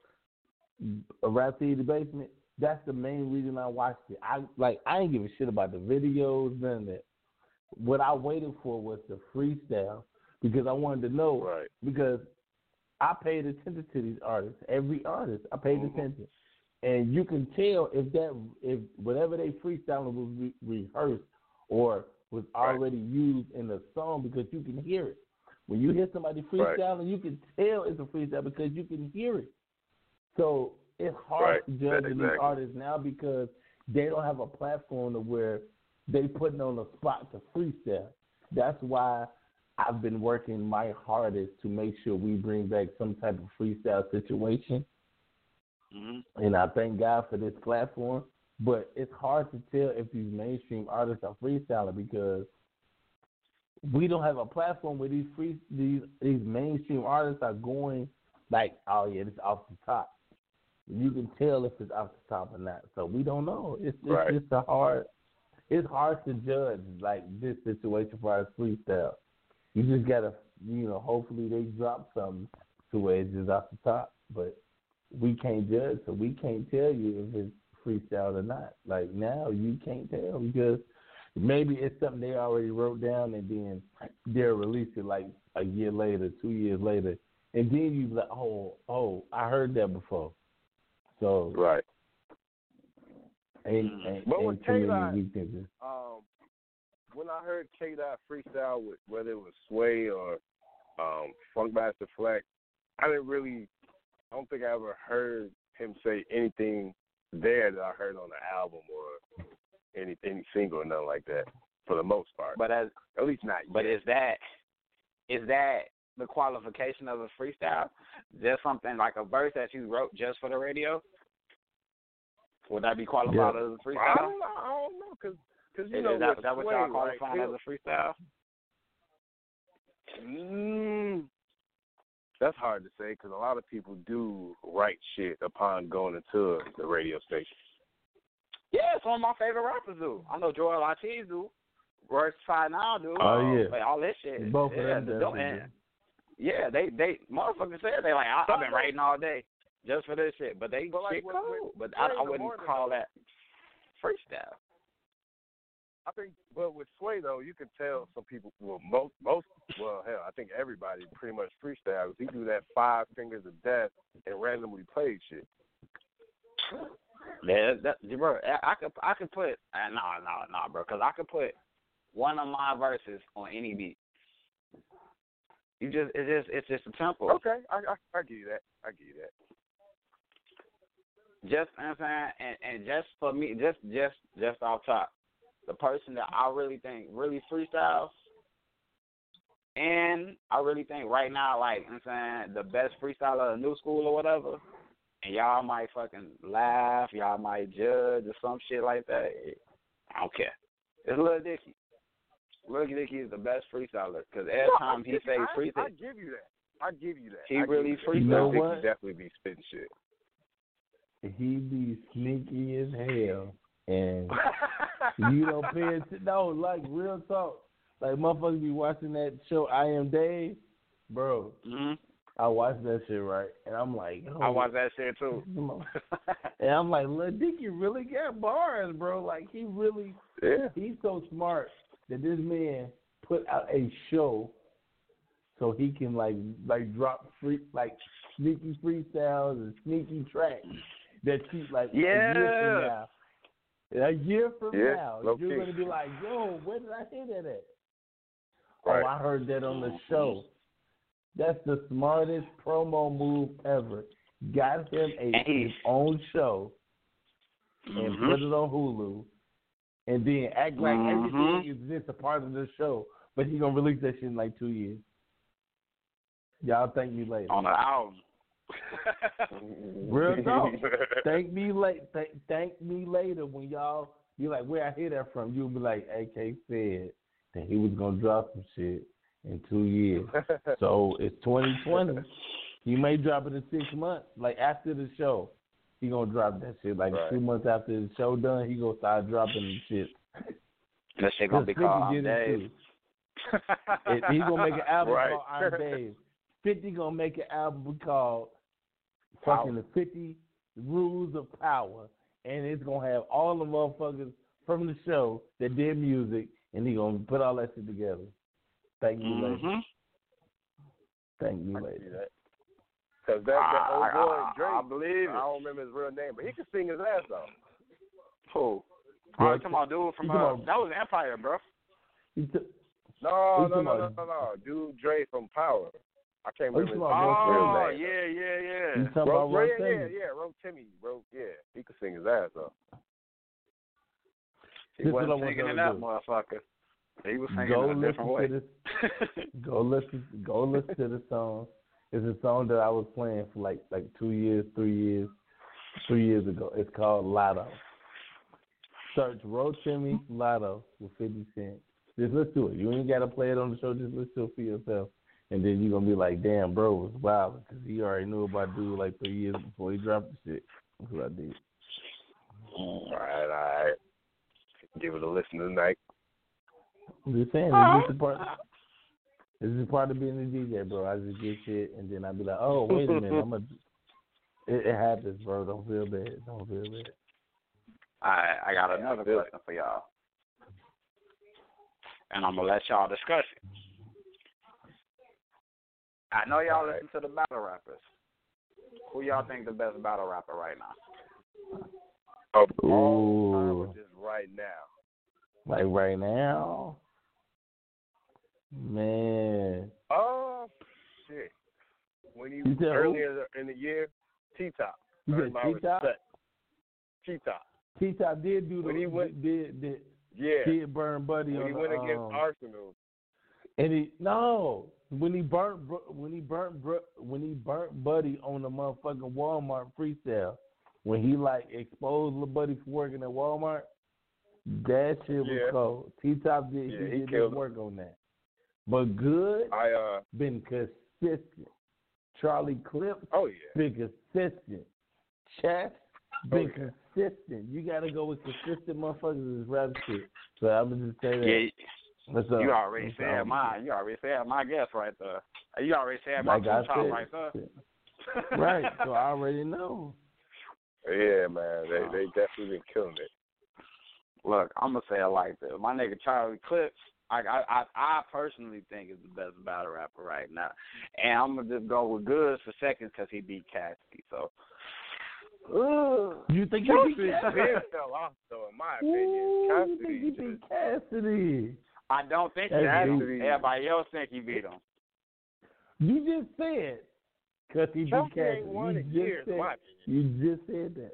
a Rhapsody The Basement, that's the main reason I watched it. I, like, I ain't give a shit about the videos, none of that. What I waited for was the freestyle because I wanted to know, right. because I paid attention to these artists. Every artist, I paid mm-hmm. attention, and you can tell if that, if whatever they freestyling was re- rehearsed or was already right. used in the song, because you can hear it. When you hear somebody freestyling, right. you can tell it's a freestyle because you can hear it. So it's hard right. to judge exactly. these artists now because they don't have a platform to where they putting on the spot to freestyle. That's why I've been working my hardest to make sure we bring back some type of freestyle situation. Mm-hmm. And I thank God for this platform. But it's hard to tell if these mainstream artists are freestyling because we don't have a platform where these free these these mainstream artists are going like, oh yeah, this is off the top. You can tell if it's off the top or not. So we don't know. It's it's right. just a hard. It's hard to judge like this situation for our freestyle. You just gotta, you know, hopefully they drop something to where it's just off the top. But we can't judge, so we can't tell you if it's freestyle or not. Like now, you can't tell because maybe it's something they already wrote down and then they'll release it like a year later, two years later, and then you be like, oh, oh, I heard that before. So right. Ain't, ain't, but ain't with too K-Dot, many weaknesses. Um, when I heard K-Dot freestyle, with, whether it was Sway or um, Funkmaster Flex, I didn't really, I don't think I ever heard him say anything there that I heard on the album or any any single or nothing like that, for the most part. But as at least not But yet. is that is that the qualification of a freestyle? Just something like a verse that you wrote just for the radio? Would that be qualified yeah. as a freestyle? I don't know. I don't know because you is, know is that, with that what Sway, y'all qualifying right? as a freestyle? Mm, that's hard to say because a lot of people do write shit upon going into the radio station. Yeah, some of my favorite rappers do. I know Joel Ortiz do. Royce Five Now do. Oh yeah, like, all that shit. Both yeah, of them. don't, and, yeah, they they motherfuckers said they like I, I've been writing all day just for this shit, but they but like, shit with, cool. with, but I, I wouldn't morning, call though. that freestyle. I think, but with Sway though, you can tell some people. Well, most, most, well, hell, I think everybody pretty much freestyles. He do that five fingers of death and randomly plays shit. Yeah, that, bro, I could, I could put, uh, no, no, no, bro, because I could put one of my verses on any beat. You just, it's just, it's just a tempo. Okay, I, I, I give you that. I give you that. Just, you know what I'm saying, and, and just for me, just, just, just off top, the person that I really think really freestyles, and I really think right now, like, you know what I'm saying, the best freestyler of the new school or whatever, and y'all might fucking laugh, y'all might judge or some shit like that. I don't care. It's Lil Dicky. Lil Dicky is the best freestyler because every no, time he say freestyle, I give you that. I give you that. He I really freestyles. You know He what? definitely be spitting shit. He be sneaky as hell, and you don't pay attention. No, like real talk. Like motherfuckers be watching that show I Am Dave, bro. Mm-hmm. I watch that shit, right, and I'm like, oh. I watch that shit too. And I'm like, Lil Dicky really got bars, bro. Like he really, yeah. He's so smart that this man put out a show so he can like like drop free like sneaky freestyles and sneaky tracks that you like yeah. a year from now. A year from yeah, now, low-key. you're gonna be like, yo, where did I hear that at? Right. Oh, I heard that on the show. That's the smartest promo move ever. Got him a his own show and mm-hmm. put it on Hulu, and then act like mm-hmm. everything is just a part of the show. But he gonna release that shit in like two years. Y'all thank me later. On the album. Real talk. Thank me late. Th- thank me later when y'all be like, where I hear that from? You'll be like, A K said that he was gonna drop some shit in two years. So it's twenty twenty. He may drop it in six months. Like after the show, he gonna drop that shit. Like right. two months after the show done, he gonna start dropping the shit. That shit gonna be called I'm Dave. He gonna make an album right. called I'm Dave. fifty gonna make an album called fucking the fifty Rules of Power, and it's gonna have all the motherfuckers from the show that did music, and he gonna put all that shit together. Thank you mm-hmm. later. Thank you I later. Because that, that old I, boy I, Drake, I believe I don't remember his real name, but he can sing his ass off. Who? Oh, you talking about dude from uh, that was Empire, bro. He t- no, he no, no, no, about, no, no, dude Drake from Power. I can't oh, remember his Oh, real name. yeah, yeah, yeah. You talking Ro, about Ro, Ro yeah, Timmy? yeah, yeah, Ro Timmy, Ro, yeah, he could sing his ass off. He This wasn't what I want singing in y'all that to do. motherfucker. He was singing Go in a listen different way. to this. Go listen. Go listen to the song. It's a song that I was playing for like like two years, three years, three years ago. It's called Lotto. Search Ro Timmy Lotto with fifty Cent. Just listen to it. You ain't gotta play it on the show. Just listen to it for yourself, and then you're gonna be like, "Damn, bro was wild," because he already knew about dude like three years before he dropped the shit. That's what I did. All right, all right. Give it a listen tonight. I'm just saying, this is part. This is part of being a D J, bro. I just get shit, and then I be like, "Oh, wait a minute, I'm a." It, it happens, bro. Don't feel bad. Don't feel bad. All right, I got another question for y'all, and I'm gonna let y'all discuss it. I know y'all listen to the battle rappers. Who y'all think the best battle rapper right now? Of all time or just right now? Like right now, man. Oh shit! When you, you earlier in the year, T-Top. You said T-Top? T-Top. T-Top did do the when he went, did did yeah did burn Buddy when on he the, went against um, Arsenal. And he no when he burnt when he burnt when he burnt Buddy on the motherfucking Walmart freestyle when he like exposed Lil Buddy for working at Walmart. That shit was yeah. cold. T-Top did yeah, he, he did killed his work on that. But good, I uh been consistent. Charlie Clips, oh yeah, been consistent. Chess, been oh, yeah. consistent. You gotta go with consistent motherfuckers as rap shit. So I'm gonna just say that. Yeah, What's up? you already What's said up? mine. You already said my guess right there. You already said my like I top said, right there. Right, so I already know. Yeah, man, they they definitely been killing it. Look, I'm gonna say it like this. My nigga Charlie Clips, I, I, I, I personally think is the best battle rapper right now, and I'm gonna just go with Goods for second because he beat Cassidy. So, uh, you think he beat Cassidy? fell off though, in my opinion. Cassidy, you think he beat Cassidy? I don't think That's he beat him. Cassidy. Everybody else think he beat him. You just said because he beat Cassidy Cassidy. ain't won You in just years, said, in my opinion. you just said that.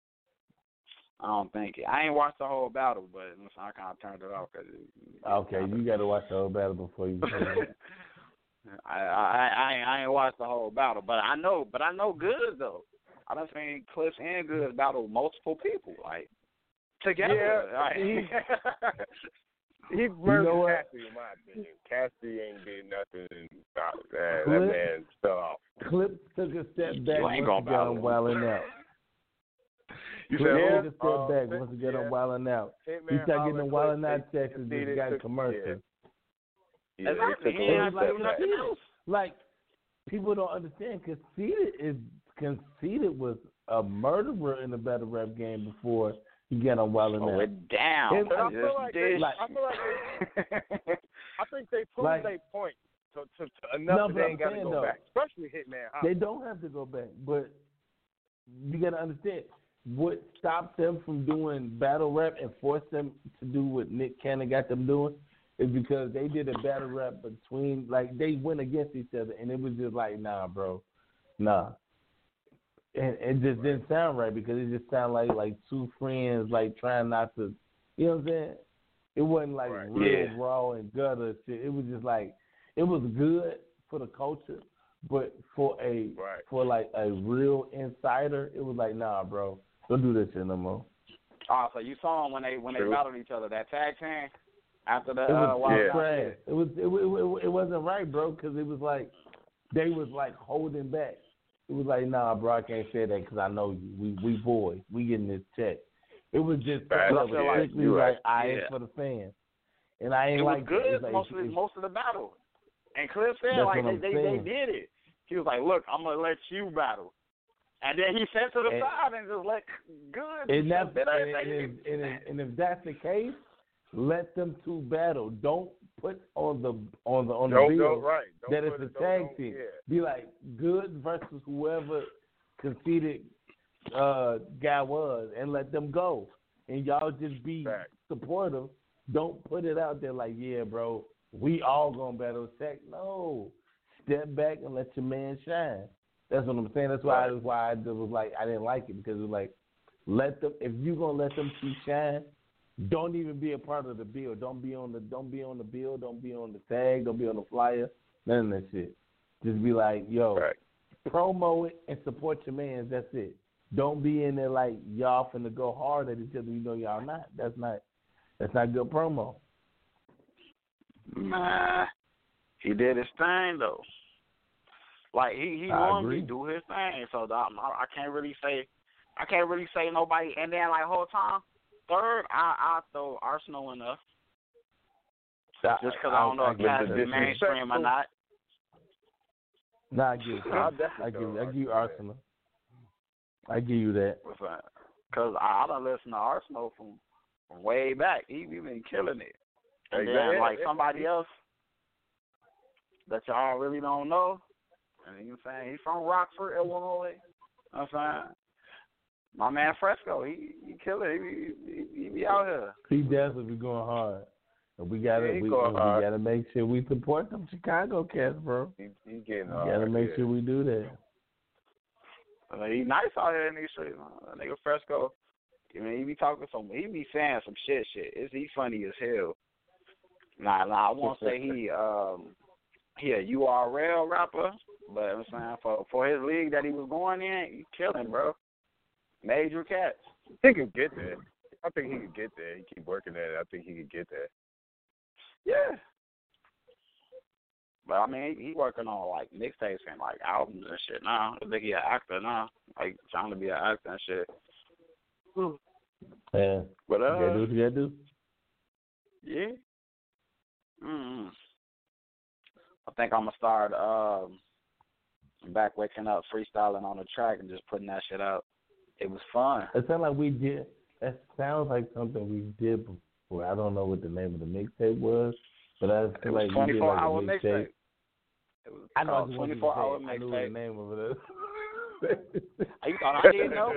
I don't think it. I ain't watched the whole battle, but I kind of turned it off. Cause it, Okay, you got to watch the whole battle before you say it. I, I I I ain't watched the whole battle, but I know, but I know Goods though. I done seen Clips and Goods battle multiple people like together. Yeah, like, he he murdered know what? Cassidy in my opinion. Cassidy ain't did nothing. Nah, that, that Clip- man fell off. Clips took a step back You ain't once gonna he got battle him him. wilding out. You Clips said took a step uh, back once he got yeah. him wilding out. He Hitman started Holler getting him Clips, wilding out they Texas. conceded Just got to- commercial. Yeah, Exactly. he He took a ain't little have to step do back. nothing else. Like, people don't understand. Conceited is Conceited was a murderer in the battle rap game before he got on Wild and Oh, Out. it down. And But I I feel just like did. they, I feel like they, I think they proved Like- their point to, to, to enough No, that but they I'm ain't got to saying, go though, back, especially Hitman Holler. They don't have to go back, but you got to understand what stopped them from doing battle rap and forced them to do what Nick Cannon got them doing is because they did a battle rap between, like, they went against each other, and it was just like, nah, bro, nah. And it just didn't sound right because it just sounded like like two friends like trying not to, you know what I'm saying? It wasn't like Right. real Yeah. raw and gutter shit. It was just like it was good for the culture, but for a Right. for like a real insider, it was like, nah, bro, don't do this shit no more. Oh, so you saw them when they when they True. battled each other that tag team after the It was, uh, it Wild was Yeah. Out trash. shit? It was it, it, it, it wasn't right, bro, because it was like they was like holding back. It was like, nah, bro, I can't say that because I know you. We we boys, we getting this check. It was just Facts. that was Yeah, strictly you're like right. I Yeah. ain't for the fans, and I ain't It was like good it. It's like, most of the, it's- most of the battle. And Cliff said That's like what they, I'm they they saying. did it. He was like, look, I'm gonna let you battle. And then he sat to the And- side and just let good. And, that's, bit and, everything. and, if, and, if, and if that's the case, let them two battle. Don't put on the on the on the Don't, bill don't, right. Don't that put it's it- a don't- tag don't- team. Yeah. Be like Good versus whoever conceded uh, guy was, and let them go. And y'all just be Fact. supportive. Don't put it out there like, yeah, bro, we all gonna battle tech. No, step back and let your man shine. That's what I'm saying. That's why that's why I was like I didn't like it because it was like let them if you gonna let them two shine, don't even be a part of the bill. Don't be on the don't be on the bill. Don't be on the tag. Don't be on the flyer. None of that shit. Just be like, yo, Right. promo it and support your man. That's it. Don't be in there like y'all finna go hard at each other. You know y'all not. That's not. That's not good promo. Nah, he did his thing though. Like he he I normally agree. do his thing, so I, I can't really say I can't really say nobody. And then like whole time, third I I throw Arsenal in there just because I, don't know if give that's the mainstream or disrespectful- not. Nah, I give you. I'll I definitely give. throw I give you Arsenal Arsenal. I give you that. Because I, I done listened to Arsenal from, from way back. He, he been killing it. And Exactly. then, like, Yeah, somebody yeah. else that y'all really don't know, and you know what I'm saying, he's from Rockford, Illinois. You know what I'm saying? My man Fresco, he, he killing it. He, he, he be out here. He definitely be going hard. And we gotta Yeah, he we, going we hard. gotta make sure we support them Chicago cats, bro. He, he getting We hard. gotta make yeah. sure we do that. Uh, he nice out here in these streets. man. That nigga Fresco, I mean, he be talking some, he be saying some shit shit. It's, he funny as hell. Nah, nah, I won't say he, um, he a U R L rapper, but I'm saying for for his league that he was going in, he killing, bro. Major cats. He can get there. I think he could get there. He keep working at it. I think he could get there. Yeah. But I mean, he, he working on like mixtapes and like albums and shit now. I think he an actor now, like trying to be an actor and shit. Yeah. But You uh, gotta do what you gotta do. yeah. Mm-hmm. I think I'm gonna start um back waking up freestyling on the track and just putting that shit out. It was fun. It sound like we did that sounds like something we did before. I don't know what the name of the mixtape was, but I feel It was like we did twenty-four like a hour mixtape. mixtape. It was I know called I twenty-four hour I knew the mixtape. name of it. You thought I didn't know?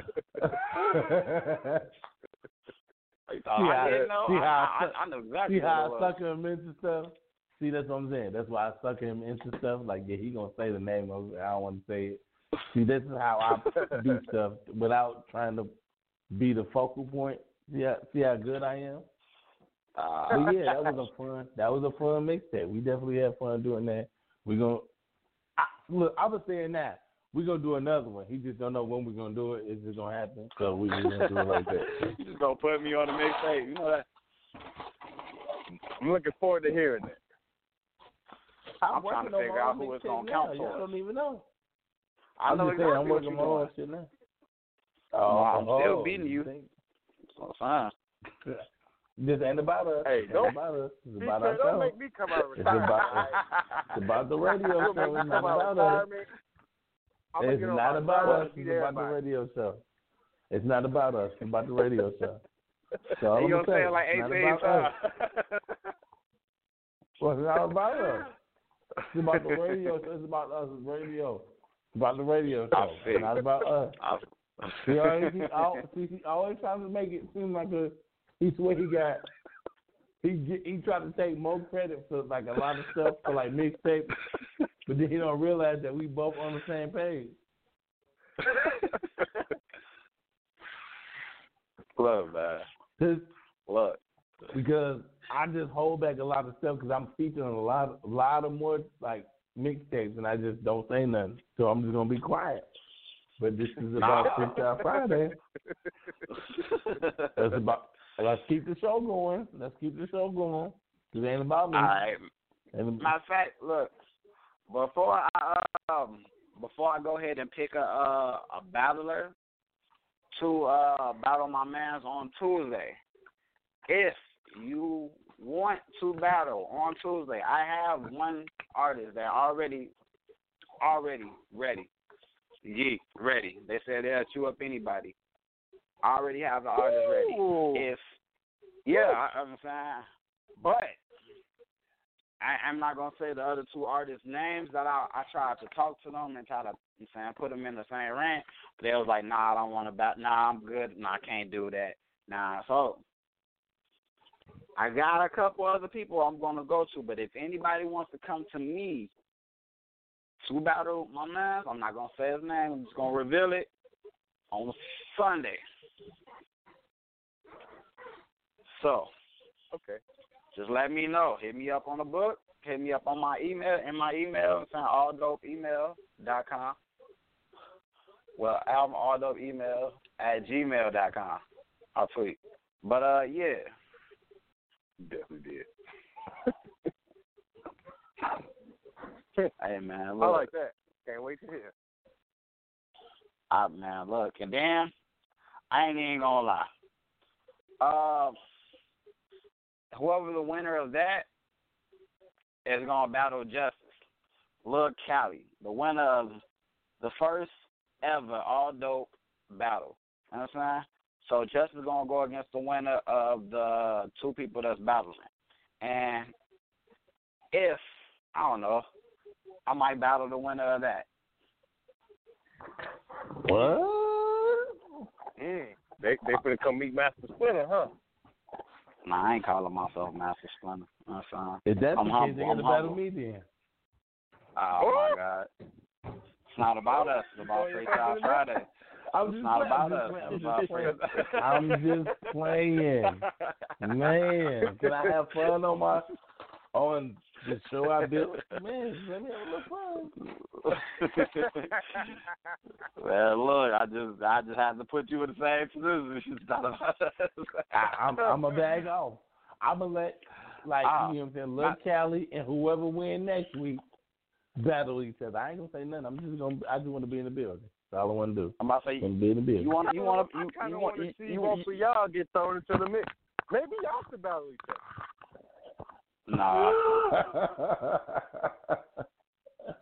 You thought see I how, didn't know? See I, how I, I, I know exactly see how what I it was. sucker him into stuff? See, that's what I'm saying. That's why I sucker him into stuff. Like, yeah, he gonna say the name of it. I don't want to say it. See, this is how I do stuff without trying to be the focal point. See how, see how good I am? Uh, but yeah, that was a fun. That was a fun mixtape. We definitely had fun doing that. We gonna I, look. I was saying that we gonna do another one. He just don't know when we're gonna do it. It's just gonna happen. So we just gonna do it like that. You just gonna put me on the mixtape. You know that. I'm looking forward to hearing it. I'm, I'm trying to figure out who it's gonna count for. I don't even know. I I'm know just saying, exactly I'm what working you're my own doing. shit now. Oh, I'm oh, still beating you. Think? So fine. This ain't about us. Hey, It's don't, about us. It's D K, about don't ourselves. make me come out of It's retirement. about, it's about the radio Don't show. make me It's come not out of about us. retirement. I'm gonna It's get on not my about side us. and It's beat about the everybody. radio show. It's not about us. It's about the radio show. So all You I'm gonna gonna say say, it like it's not eighteen about us. times. Well, it's not about us. It's about the radio. It's about us. It's radio. It's about the radio show. It's not about us. He always, he, always, he always trying to make it seem like a. He swear he got. He get, he tried to take more credit for like a lot of stuff for like mixtapes, but then he don't realize that we both on the same page. Love, man. Look. Because I just hold back a lot of stuff because I'm featuring a lot, a lot of more like mixtapes, and I just don't say nothing. So I'm just gonna be quiet. But this is about Freestyle Friday. That's about. Let's keep the show going. Let's keep the show going. It ain't about me. All right. And Matter of fact, look. Before I um, before I go ahead and pick a uh, a battler to uh, battle my mans on Tuesday, if you want to battle on Tuesday, I have one artist that already already ready. Yeah, ready. They said they'll chew up anybody. I already have the artist ready. Ooh. If yeah, I, I'm saying, but I, I'm not gonna say the other two artists' names. That I I tried to talk to them and try to, you saying, put them in the same rank. But they was like, nah, I don't want to bat. Nah, I'm good. Nah, I can't do that. Nah, so I got a couple other people I'm gonna go to. But if anybody wants to come to me to battle my man, I'm not gonna say his name. I'm just gonna reveal it on Sunday. So, okay, just let me know. Hit me up on the book. Hit me up on my email. In my email, it's all dope email dot com. Well, album all dope email at gmail dot com. I'll tweet. But uh, yeah, definitely did. Hey man, I look. like that. Can't wait to hear. Ah, man, look, and then I ain't even gonna lie. Uh, whoever the winner of that is gonna battle Justice. Lil Cali, the winner of the first ever all dope battle. You know what I'm saying? So Justice is gonna go against the winner of the two people that's battling. And if I don't know, I might battle the winner of that. What? Mm. They they finna come meet Master Splinter, huh? Nah, I ain't calling myself Master Splinter. You know what I'm If that's I'm the humble, case, they gotta I'm battle humble. me then. Oh, my God. It's not about us. It's about Freestyle Friday. I'm It's just not playing. about us. I'm It's just about playing. Freestyle. I'm just playing. Man, can I have fun on my on the show I built? Man, let me have a little fun. Well, look, I just I just have to put you in the same position. It's not about us. I, I'm I'm a bag off. I'm gonna let like Ah, you know what I'm saying, Lil not- Cali and whoever win next week battle each other. I ain't gonna say nothing. I'm just gonna I just want to be in the building. That's all I want to do. I'm about to say, Want to be in the building. you want you want I you, kind you of want want to you, see you, both you, of y'all get thrown into the mix. Maybe y'all could battle each other. Nah.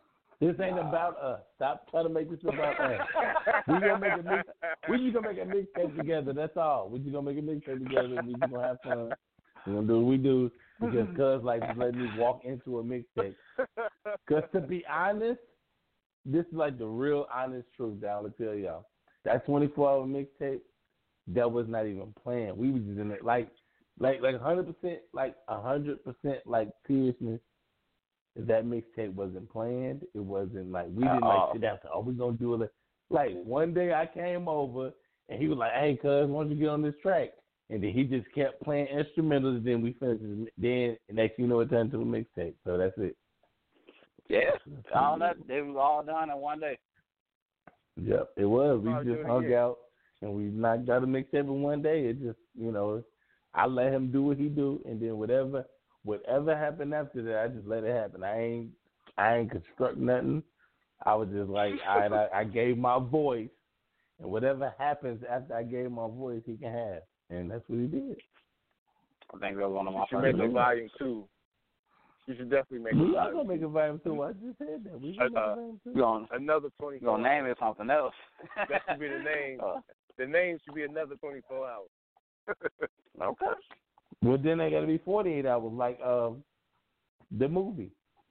This ain't about us. Stop trying to make this about us. We gonna make a mix. We just gonna make a mixtape together. That's all. We just gonna make a mixtape together. And we just gonna have fun. We gonna do what we do because cuz like just let me walk into a mixtape. Cause to be honest, this is like the real honest truth that I'm gonna tell y'all. That twenty-four hour mixtape, that was not even planned. We was just in it like, like, like one hundred percent, like one hundred percent, like seriousness. That mixtape wasn't planned. It wasn't like we didn't like sit down. Oh, we gonna do it. Like one day I came over and he was like, "Hey, cuz, why don't you get on this track?" And then he just kept playing instrumentals. And then we finished. Then next, you know, it turned to a mixtape. So that's it. Yeah, all that they was all done in one day. Yep, it was. We just hung out and we knocked out a mixtape in one day. It just, you know, I let him do what he do, and then whatever. Whatever happened after that, I just let it happen. I ain't, I ain't construct nothing. I was just like, all right, I, I gave my voice, and whatever happens after I gave my voice, he can have, and that's what he did. I think that was one of my you should first. Make a volume two. You should definitely make. We a are gonna make a volume two. I just said that. We gonna uh, make a volume two. Gonna, another twenty. You gonna name it something else? That should be the name. Uh, the name should be another twenty-four hours. Okay. Well, then they got to be forty-eight hours, like um, the movie.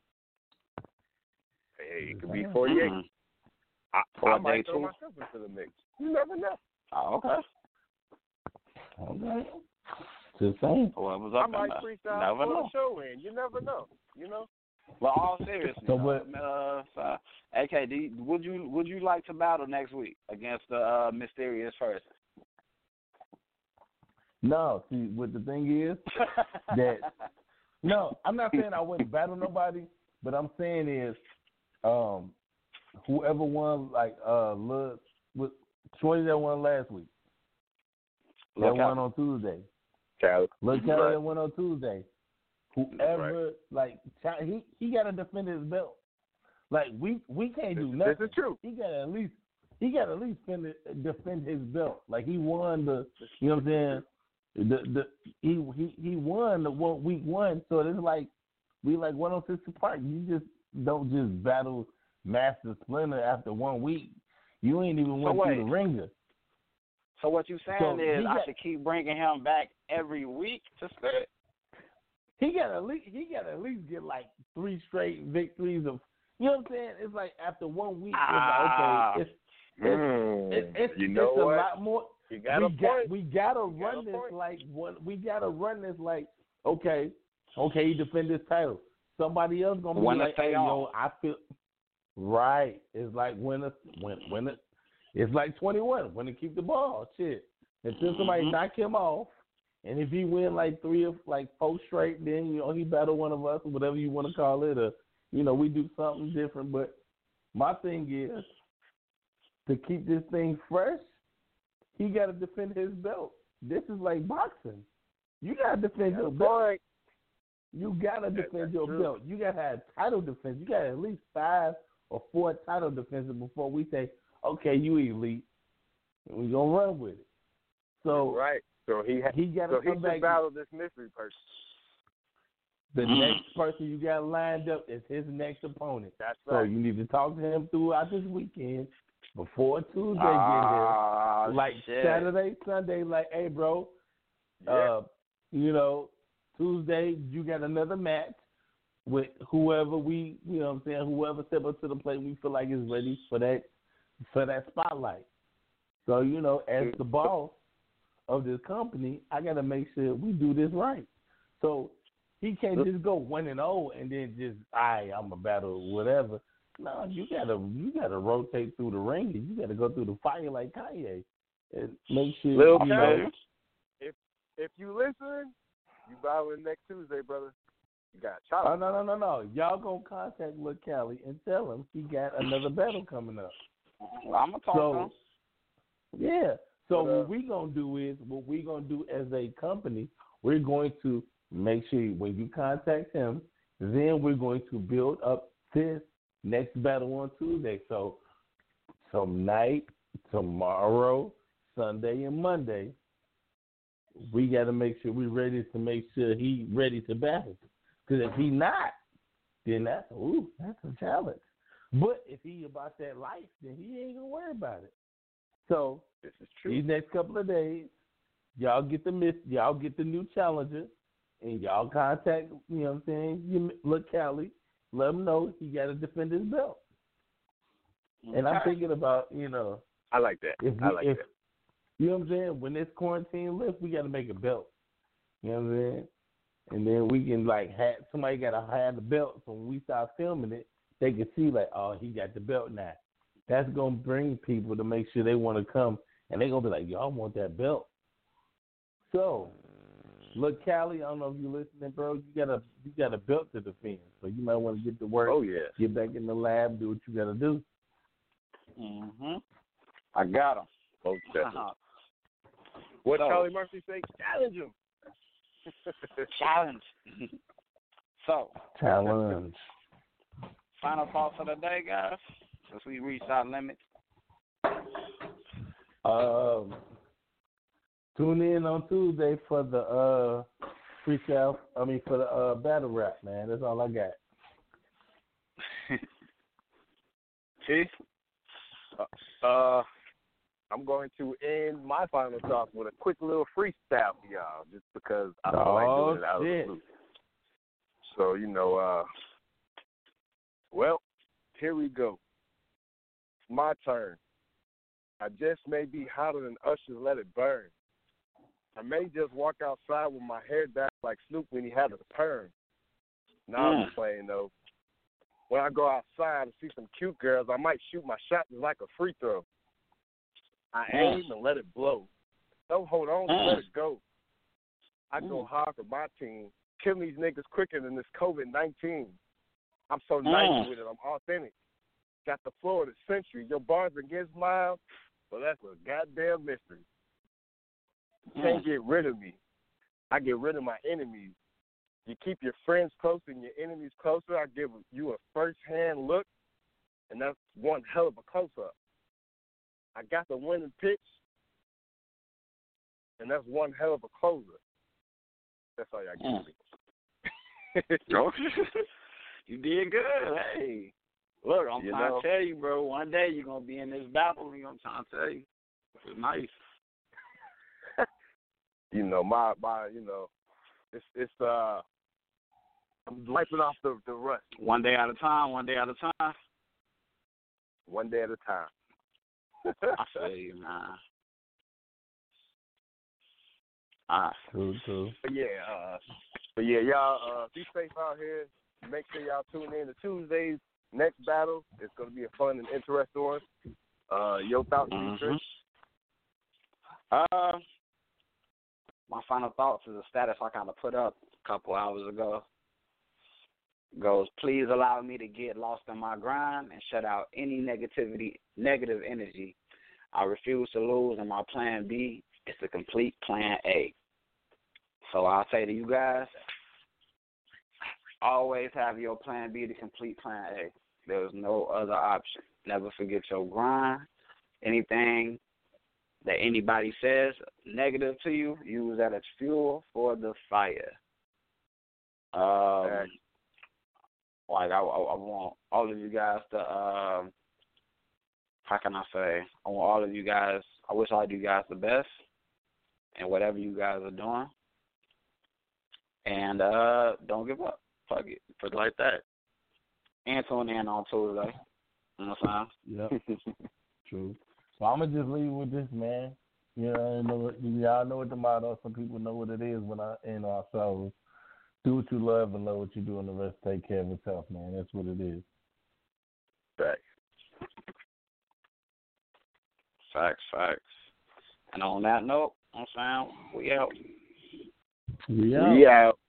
Hey, it could be forty-eight. Mm-hmm. I, I might throw myself into the mix. You never know. Oh, okay. Okay. Just saying. Well, it was I up might in freestyle never for know. the show in. You never know. You know. Well, all seriousness. So what? Uh, uh, A K D, would you would you like to battle next week against the uh, mysterious person? No, see, what the thing is that no, I'm not saying I wouldn't battle nobody, but I'm saying is, um, whoever won, like uh, look, with Shorty that won last week, that Look won out. on Tuesday. Cali. Look, Kelly Right. that won on Tuesday. Whoever, like, he he got to defend his belt. Like we we can't do This, nothing. this is true. He got to at least he got to at least defend, it, defend his belt. Like he won the, you know what I'm saying? The the he he he won the one week one, so it's like we like one oh six Park. You just don't just battle Master Splinter after one week. You ain't even went So through wait. the ringer. So what you saying So is he I got- should keep bringing him back every week to spit? He got at least he got at least get like three straight victories of. You know what I'm saying? It's like after one week, Ah. it's like okay, it's it's, Mm, it's, it's, you know it's what? a lot more. You got we a got point. we gotta You got run a this point. like one. We gotta run this like okay, okay. He defend his title. Somebody else gonna be When to like, stay hey, on. yo, I feel right. It's like when it when when it. It's like twenty-one when to keep the ball. Shit, until somebody Mhm. knock him off. And if he win like three or like four straight, then you know he battle one of us or whatever you want to call it, or you know we do something different. But my thing is to keep this thing fresh. He got to defend his belt. This is like boxing. You got to defend your belt. You got to defend your true. belt. You got to have title defense. You got at least five or four title defenses before we say, okay, you elite. We're gonna run with it. So right. So he ha- he got to so he come should back. battle this mystery person. The Mm. next person you got lined up is his next opponent. That's So right. you need to talk to him throughout this weekend before Tuesday get Ah, here. Like shit. Saturday, Sunday, like, hey, bro, uh, you know, Tuesday you got another match with whoever we, you know what I'm saying, whoever step up to the plate we feel like is ready for that for that spotlight. So, you know, as the boss of this company, I got to make sure we do this right. So he can't just go one and zero and then just, all right, I'm a battle whatever. No, you gotta you gotta rotate through the ring. You gotta go through the fire like Kanye and make sure Lil you Kanye, know. if if you listen, you battling next Tuesday, brother. You got chop. Oh no no no no! Y'all gonna contact Lil Cali and tell him he got another battle coming up. Well, I'm gonna talk So to him. yeah. So But, uh, what we gonna do is what we gonna do as a company. We're going to make sure when you contact him, then we're going to build up this next battle on Tuesday. So tonight, tomorrow, Sunday, and Monday, we got to make sure we're ready to make sure he ready to battle. Because if he not, then that's ooh, that's a challenge. But if he about that life, then he ain't gonna worry about it. So this is true. These next couple of days, y'all get the miss, y'all get the new challenger, and y'all contact, you know what I'm saying, you look Cali, let him know he got to defend his belt. Okay. And I'm thinking about, you know, I like that. If we, I like if, that. You know what I'm saying? When this quarantine lifts, we got to make a belt. You know what I'm saying? And then we can, like, have, somebody got to have the belt, so when we start filming it, they can see, like, oh, he got the belt now. That's going to bring people to make sure they want to come, and they're going to be like, yo, I want that belt. So, look, Cali, I don't know if you're listening, bro. You got a you got a belt to defend, so you might want to get to work. Oh, yeah. Get back in the lab, do what you got to do. Mm-hmm. I got him. Most definitely. What so, Charlie Murphy say? Challenge him. Challenge. So. Challenge. Final thoughts of the day, guys, since we reached our limit. Um, tune in on Tuesday for the uh, freestyle. I mean, for the uh, battle rap, man. That's all I got. See? Uh, uh, I'm going to end my final thoughts with a quick little freestyle for y'all, just because I feel oh, like doing it out shit. of the blue. So, you know, uh, well, here we go. It's my turn. I just may be hotter than Usher's Let It Burn. I may just walk outside with my hair down like Snoop when he had a perm. Nah, mm. I'm playing, though. When I go outside and see some cute girls, I might shoot my shot just like a free throw. I mm. aim and let it blow. Don't hold on to mm. let it go. I mm. go hard for my team. Killing these niggas quicker than this COVID nineteen. I'm so mm. nice with it. I'm authentic. Got the floor of the century. Your bars against mine, well, that's a goddamn mystery. You can't get rid of me. I get rid of my enemies. You keep your friends close and your enemies closer. I give you a first-hand look, and that's one hell of a close-up. I got the winning pitch, and that's one hell of a closer. That's all y'all give me. You did good. Hey, look, I'm you trying know? to tell you, bro. One day you're gonna be in this battle. I'm trying to tell you. It's nice. You know, my my, you know, it's it's uh, I'm wiping off the the rust. One day at a time. One day at a time. One day at a time. I feel you, man. Ah, true, true. But yeah, uh, but yeah, y'all uh, be safe out here. Make sure y'all tune in to Tuesday's next battle. It's gonna be a fun and interesting one. Uh, your thoughts, mm-hmm. Chris? Uh, my final thoughts is a status I kind of put up a couple hours ago. Goes, please allow me to get lost in my grind and shut out any negativity, negative energy. I refuse to lose, and my plan B is the complete plan A. So I'll say to you guys, always have your plan B to complete plan A. There's no other option. Never forget your grind. Anything that anybody says negative to you, use that as fuel for the fire. Um, like I, I, I want all of you guys to, um, how can I say? I want all of you guys. I wish all of you guys the best in whatever you guys are doing, and uh, don't give up. Fuck it, put it like that. And tune in on Tuesday. You know what I'm saying? Yep. True. So I'm gonna just leave with this, man. You know, I know what, y'all know what the motto. Some people know what it is when I end our shows. Do what you love and love what you do, and the rest take care of itself, man. That's what it is. Facts. Facts, facts. And on that note, I'm saying we out. We out. We out.